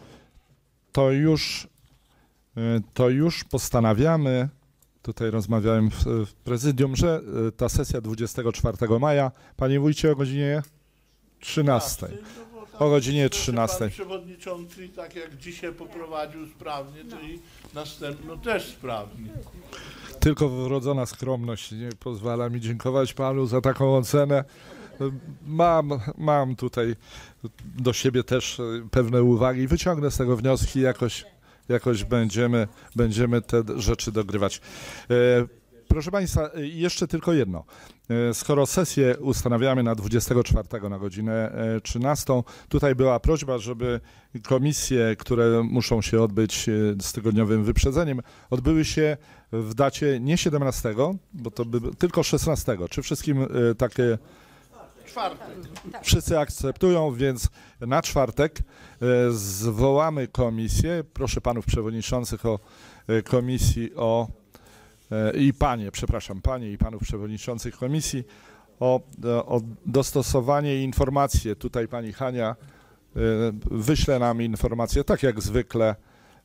to już, to już postanawiamy, tutaj rozmawiałem w, w prezydium, że ta sesja dwudziestego czwartego maja, panie wójcie, o godzinie trzynastej. O godzinie trzynastej. Pan przewodniczący, tak jak dzisiaj poprowadził sprawnie, to i następno też sprawnie. Tylko wrodzona skromność nie pozwala mi dziękować panu za taką ocenę. Mam, mam tutaj do siebie też pewne uwagi. Wyciągnę z tego wnioski, jakoś, jakoś będziemy, będziemy te rzeczy dogrywać. Proszę Państwa, jeszcze tylko jedno. Skoro sesję ustanawiamy na dwudziestego czwartego na godzinę trzynastą, tutaj była prośba, żeby komisje, które muszą się odbyć z tygodniowym wyprzedzeniem, odbyły się w dacie nie siedemnastego, bo to by tylko szesnastego. Czy wszystkim takie... Czwartek. Wszyscy akceptują, więc na czwartek zwołamy komisję. Proszę panów przewodniczących o komisji o i panie, przepraszam, panie i panów przewodniczących komisji o, o dostosowanie i informacje. Tutaj pani Hania wyśle nam informacje, tak jak zwykle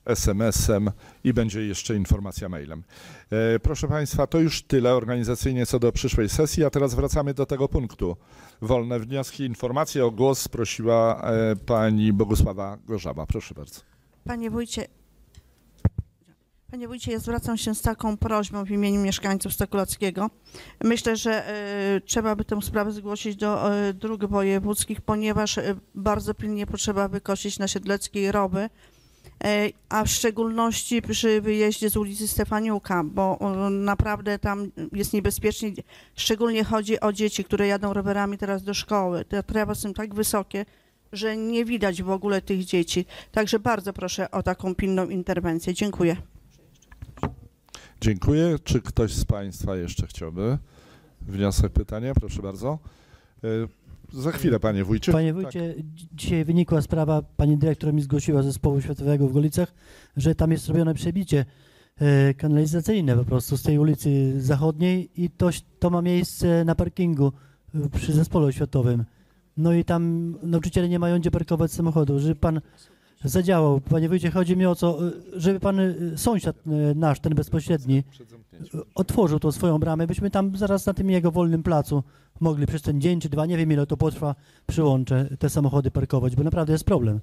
es em esem i będzie jeszcze informacja mailem. E, proszę Państwa, to już tyle organizacyjnie co do przyszłej sesji, a teraz wracamy do tego punktu. Wolne wnioski, informacje. O głos prosiła e, pani Bogusława Gorzała. Proszę bardzo. Panie wójcie, Panie wójcie, ja zwracam się z taką prośbą w imieniu mieszkańców Stokulockiego. Myślę, że y, trzeba by tę sprawę zgłosić do y, dróg wojewódzkich, ponieważ y, bardzo pilnie potrzeba wykosić na Siedleckiej rowy, y, a w szczególności przy wyjeździe z ulicy Stefaniuka, bo y, naprawdę tam jest niebezpiecznie, szczególnie chodzi o dzieci, które jadą rowerami teraz do szkoły. Te trawy są tak wysokie, że nie widać w ogóle tych dzieci. Także bardzo proszę o taką pilną interwencję. Dziękuję. Dziękuję. Czy ktoś z Państwa jeszcze chciałby wniosek, pytanie? Proszę bardzo. Za chwilę, Panie Wójcie. Panie Wójcie, tak. Dzisiaj wynikła sprawa, Pani Dyrektor mi zgłosiła zespołu światowego w Golicach, że tam jest zrobione przebicie e, kanalizacyjne po prostu z tej ulicy Zachodniej i to, to ma miejsce na parkingu e, przy zespole oświatowym. No i tam nauczyciele nie mają gdzie parkować samochodu, żeby Pan zadziałał. Panie Wójcie, chodzi mi o to, żeby Pan sąsiad nasz, ten bezpośredni, otworzył tą swoją bramę, byśmy tam zaraz na tym jego wolnym placu mogli przez ten dzień czy dwa, nie wiem ile to potrwa, przyłącze te samochody parkować, bo naprawdę jest problem.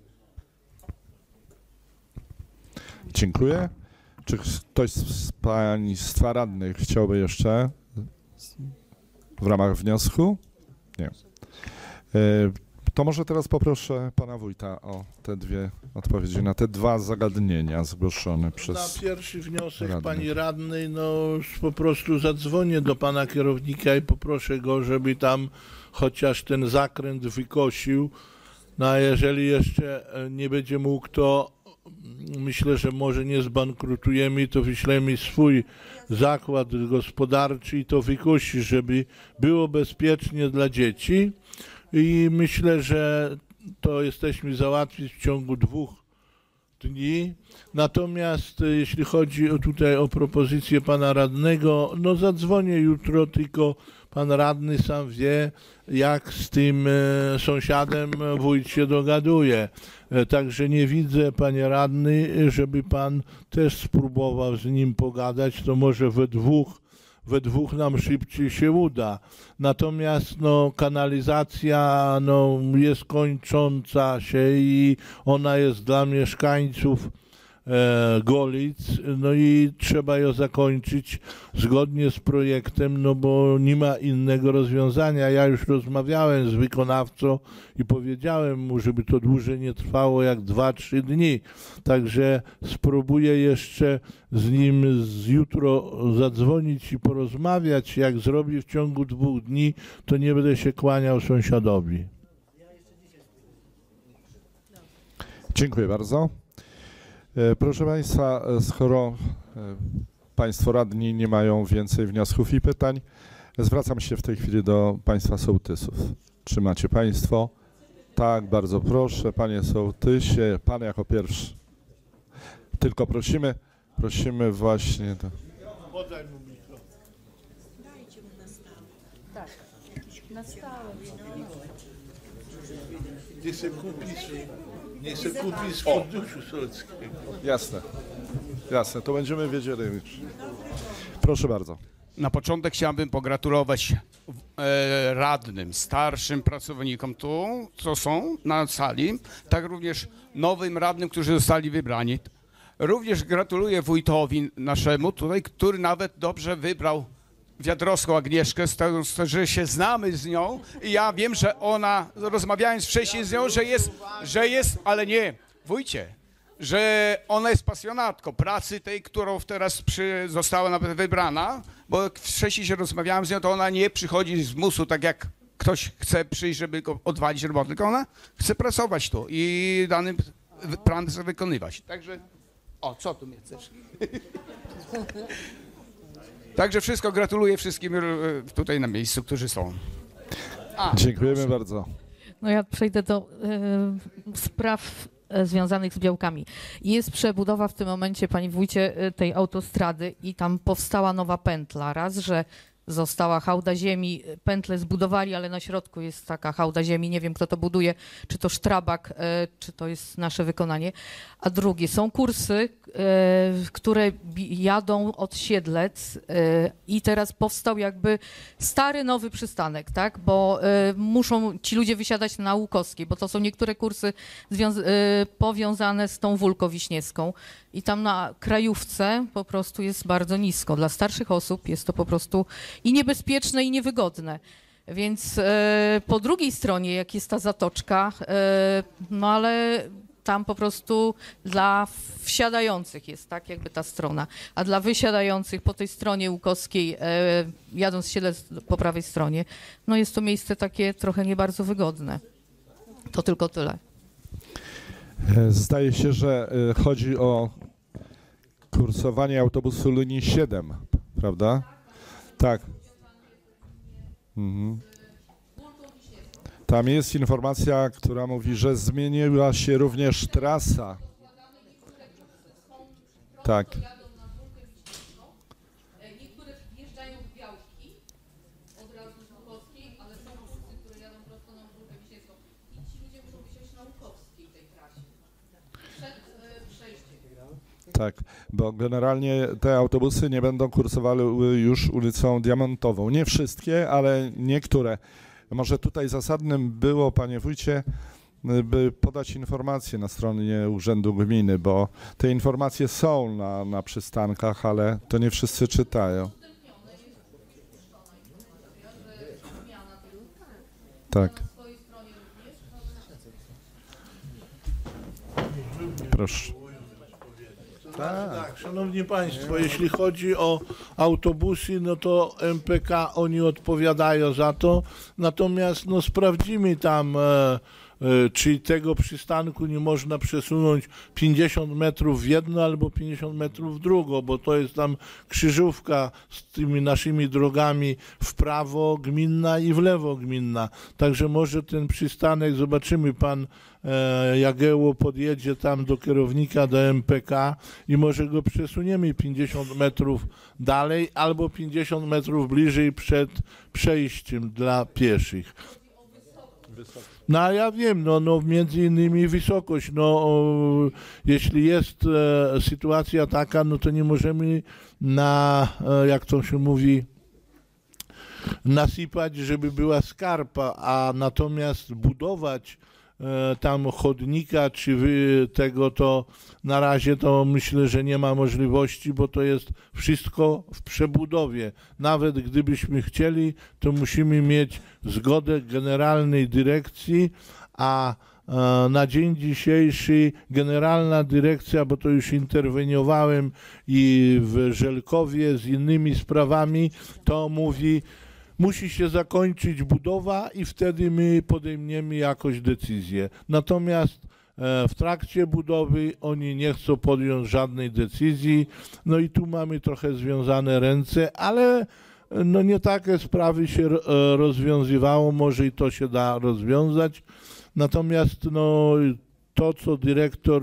Dziękuję. Czy ktoś z Państwa radnych chciałby jeszcze w ramach wniosku? Nie. To może teraz poproszę Pana Wójta o te dwie odpowiedzi na te dwa zagadnienia zgłoszone przez Na pierwszy wniosek radnych. Pani Radnej, no po prostu zadzwonię do Pana kierownika i poproszę go, żeby tam chociaż ten zakręt wykosił. No a jeżeli jeszcze nie będzie mógł, to myślę, że może nie zbankrutujemy, to wyślemy swój zakład gospodarczy i to wykosi, żeby było bezpiecznie dla dzieci. I myślę, że to jesteśmy załatwić w ciągu dwóch dni. Natomiast jeśli chodzi o tutaj o propozycję pana radnego, no zadzwonię jutro, tylko pan radny sam wie, jak z tym e, sąsiadem wójt się dogaduje. E, także nie widzę, panie radny, żeby pan też spróbował z nim pogadać, to może we dwóch we dwóch nam szybciej się uda. Natomiast no, kanalizacja no, jest kończąca się i ona jest dla mieszkańców e, Golic, no i trzeba ją zakończyć zgodnie z projektem, no bo nie ma innego rozwiązania. Ja już rozmawiałem z wykonawcą i powiedziałem mu, żeby to dłużej nie trwało jak dwa trzy dni. Także spróbuję jeszcze z nim z jutro zadzwonić i porozmawiać. Jak zrobi w ciągu dwóch dni, to nie będę się kłaniał sąsiadowi. Dziękuję bardzo. Proszę Państwa, skoro Państwo radni nie mają więcej wniosków i pytań, zwracam się w tej chwili do Państwa sołtysów. Czy macie Państwo? Tak, bardzo proszę, Panie sołtysie, Pan jako pierwszy. Tylko prosimy, prosimy właśnie... Do... Podaj mu mikro. Dajcie mu na stałe. Tak, na stałe. Nie se kupisz, nie se kupisz funduszu sołeckiego. Jasne, jasne, to będziemy wiedzieli już. Proszę bardzo. Na początek chciałbym pogratulować e, radnym, starszym pracownikom tu, co są na sali, tak również nowym radnym, którzy zostali wybrani. Również gratuluję wójtowi naszemu tutaj, który nawet dobrze wybrał Wiadrowską Agnieszkę, z tego, że się znamy z nią i ja wiem, że ona, rozmawiając wcześniej z nią, że jest, że jest, ale nie, wójcie, że ona jest pasjonatką pracy tej, którą teraz przy, została nawet wybrana, bo wcześniej się rozmawiałem z nią, to ona nie przychodzi z musu, tak jak ktoś chce przyjść, żeby go odwalić robotę, tylko ona chce pracować tu i dany plan wykonywać. Także, o, co tu mnie chcesz? Także wszystko, gratuluję wszystkim tutaj na miejscu, którzy są. A, Dziękujemy proszę. bardzo. No ja przejdę do y, spraw związanych z Białkami. Jest przebudowa w tym momencie, panie wójcie, tej autostrady i tam powstała nowa pętla. Raz, że została hałda ziemi, pętlę zbudowali, ale na środku jest taka hałda ziemi, nie wiem kto to buduje, czy to Sztrabak, e, czy to jest nasze wykonanie. A drugie, są kursy, e, które bi- jadą od Siedlec e, i teraz powstał jakby stary, nowy przystanek, tak, bo e, muszą ci ludzie wysiadać na Łukowskiej, bo to są niektóre kursy związ- e, powiązane z tą Wólką Wiśniewską i tam na krajówce po prostu jest bardzo nisko. Dla starszych osób jest to po prostu i niebezpieczne, i niewygodne. Więc e, po drugiej stronie, jak jest ta zatoczka, e, no ale tam po prostu dla wsiadających jest tak jakby ta strona, a dla wysiadających po tej stronie Łukowskiej, e, jadąc Siedlec po prawej stronie, no jest to miejsce takie trochę nie bardzo wygodne. To tylko tyle. Zdaje się, że e, chodzi o kursowanie autobusu linii siedem, prawda? Tak. Mhm. Tam jest informacja, która mówi, że zmieniła się również trasa. Tak. Niektóre wjeżdżają w Białki od razu z Łukowskiej, ale są kursy, które jadą prosto na Wólkę Wiśniewską. I ci ludzie muszą wysiąść na Łukowskiej tej trasie. Przed e, przejściem. Tak, bo generalnie te autobusy nie będą kursowały już ulicą Diamentową. Nie wszystkie, ale niektóre. Może tutaj zasadnym było, panie wójcie, by podać informacje na stronie Urzędu Gminy, bo te informacje są na, na przystankach, ale to nie wszyscy czytają. Tak. Proszę. Tak, tak, szanowni państwo, jeśli chodzi o autobusy, no to M P K, oni odpowiadają za to, natomiast no sprawdzimy tam, e, e, czy tego przystanku nie można przesunąć pięćdziesiąt metrów w jedno albo pięćdziesiąt metrów w drugą, bo to jest tam krzyżówka z tymi naszymi drogami w prawo gminna i w lewo gminna, także może ten przystanek, zobaczymy, pan Jagiełło podjedzie tam do kierownika, do M P K i może go przesuniemy pięćdziesiąt metrów dalej albo pięćdziesiąt metrów bliżej przed przejściem dla pieszych. No a ja wiem, no, no między innymi wysokość, no o, jeśli jest e, sytuacja taka, no to nie możemy na, e, jak to się mówi, nasypać, żeby była skarpa, a natomiast budować tam chodnika, czy wy tego, to na razie to myślę, że nie ma możliwości, bo to jest wszystko w przebudowie. Nawet gdybyśmy chcieli, to musimy mieć zgodę Generalnej Dyrekcji, a na dzień dzisiejszy Generalna Dyrekcja, bo to już interweniowałem i w Żelkowie z innymi sprawami, to mówi, musi się zakończyć budowa i wtedy my podejmiemy jakąś decyzję. Natomiast w trakcie budowy oni nie chcą podjąć żadnej decyzji. No i tu mamy trochę związane ręce, ale no nie takie sprawy się rozwiązywało, może i to się da rozwiązać. Natomiast no to, co dyrektor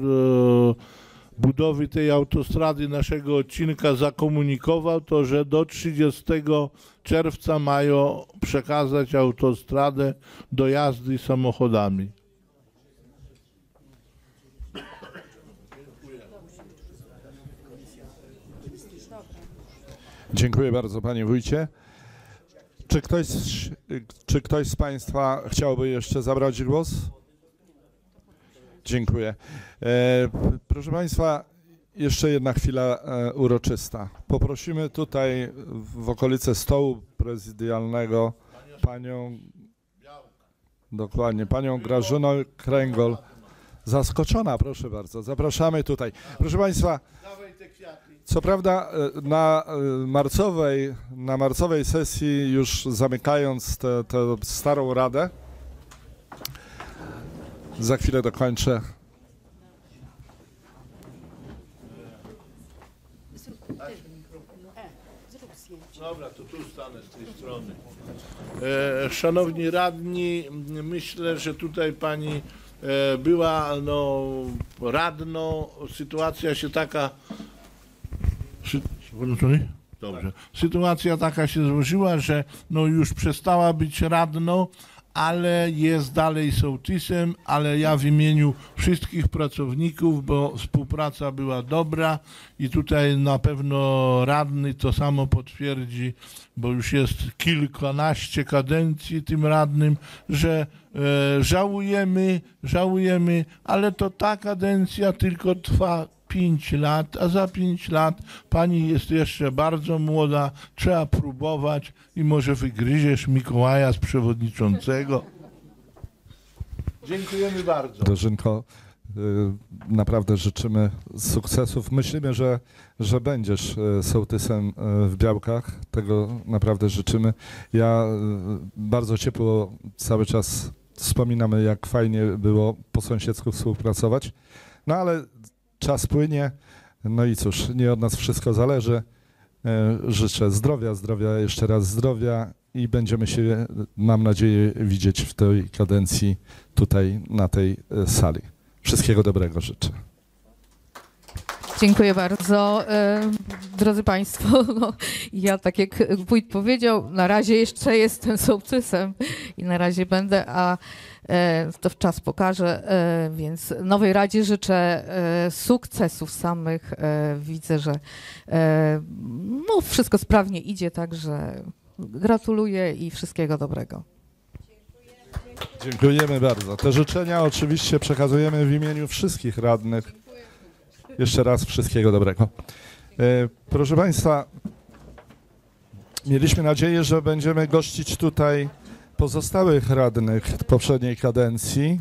budowy tej autostrady naszego odcinka zakomunikował, to że do trzydziestego czerwca mają przekazać autostradę do jazdy samochodami. Dziękuję bardzo, panie wójcie. Czy ktoś, czy ktoś z państwa chciałby jeszcze zabrać głos? Dziękuję. E, proszę państwa, jeszcze jedna chwila e, uroczysta. Poprosimy tutaj w okolice stołu prezydialnego panią, dokładnie, panią Grażynę Kręgol. Zaskoczona, proszę bardzo. Zapraszamy tutaj. Proszę państwa, co prawda na marcowej, na marcowej sesji, już zamykając tę starą radę, za chwilę dokończę. Dobra, to tu stanę z tej strony. E, szanowni radni, myślę, że tutaj pani e, była no, radną, sytuacja się taka... Dobrze. Sytuacja taka się złożyła, że no już przestała być radną, ale jest dalej sołtysem, ale ja w imieniu wszystkich pracowników, bo współpraca była dobra i tutaj na pewno radny to samo potwierdzi, bo już jest kilkanaście kadencji tym radnym, że e, żałujemy, żałujemy, ale to ta kadencja tylko trwa pięć lat, a za pięć lat pani jest jeszcze bardzo młoda, trzeba próbować i może wygryziesz Mikołaja z przewodniczącego. Dziękujemy bardzo. Grażynko, y, naprawdę życzymy sukcesów. Myślimy, że, że będziesz y, sołtysem y, w Białkach. Tego naprawdę życzymy. Ja y, bardzo ciepło cały czas wspominamy, jak fajnie było po sąsiedzku współpracować. No ale czas płynie, no i cóż, nie od nas wszystko zależy. E, życzę zdrowia, zdrowia, jeszcze raz zdrowia i będziemy się, mam nadzieję, widzieć w tej kadencji tutaj na tej e, sali. Wszystkiego dobrego życzę. Dziękuję bardzo. E, drodzy Państwo, no, ja tak jak wójt powiedział, na razie jeszcze jestem sołtysem i na razie będę, a e, to czas pokaże, e, więc nowej Radzie życzę e, sukcesów samych. E, widzę, że e, no, wszystko sprawnie idzie, także gratuluję i wszystkiego dobrego. Dziękujemy bardzo. Te życzenia oczywiście przekazujemy w imieniu wszystkich radnych. Jeszcze raz wszystkiego dobrego. E, proszę Państwa, mieliśmy nadzieję, że będziemy gościć tutaj pozostałych radnych poprzedniej kadencji,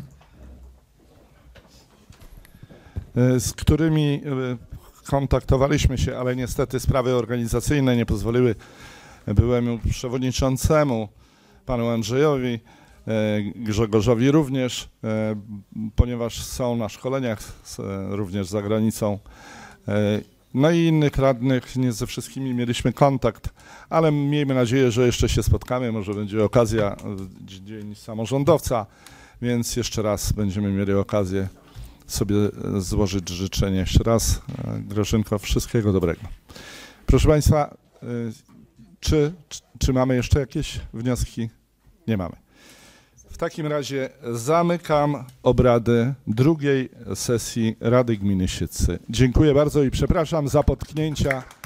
e, z którymi e, kontaktowaliśmy się, ale niestety sprawy organizacyjne nie pozwoliły byłemu przewodniczącemu, panu Andrzejowi, Grzegorzowi również, ponieważ są na szkoleniach również za granicą. No i innych radnych, nie ze wszystkimi mieliśmy kontakt, ale miejmy nadzieję, że jeszcze się spotkamy, może będzie okazja, Dzień Samorządowca, więc jeszcze raz będziemy mieli okazję sobie złożyć życzenie. Jeszcze raz, Grażynko, wszystkiego dobrego. Proszę Państwa, czy, czy mamy jeszcze jakieś wnioski? Nie mamy. W takim razie zamykam obrady drugiej sesji Rady Gminy Siedlce. Dziękuję bardzo i przepraszam za potknięcia.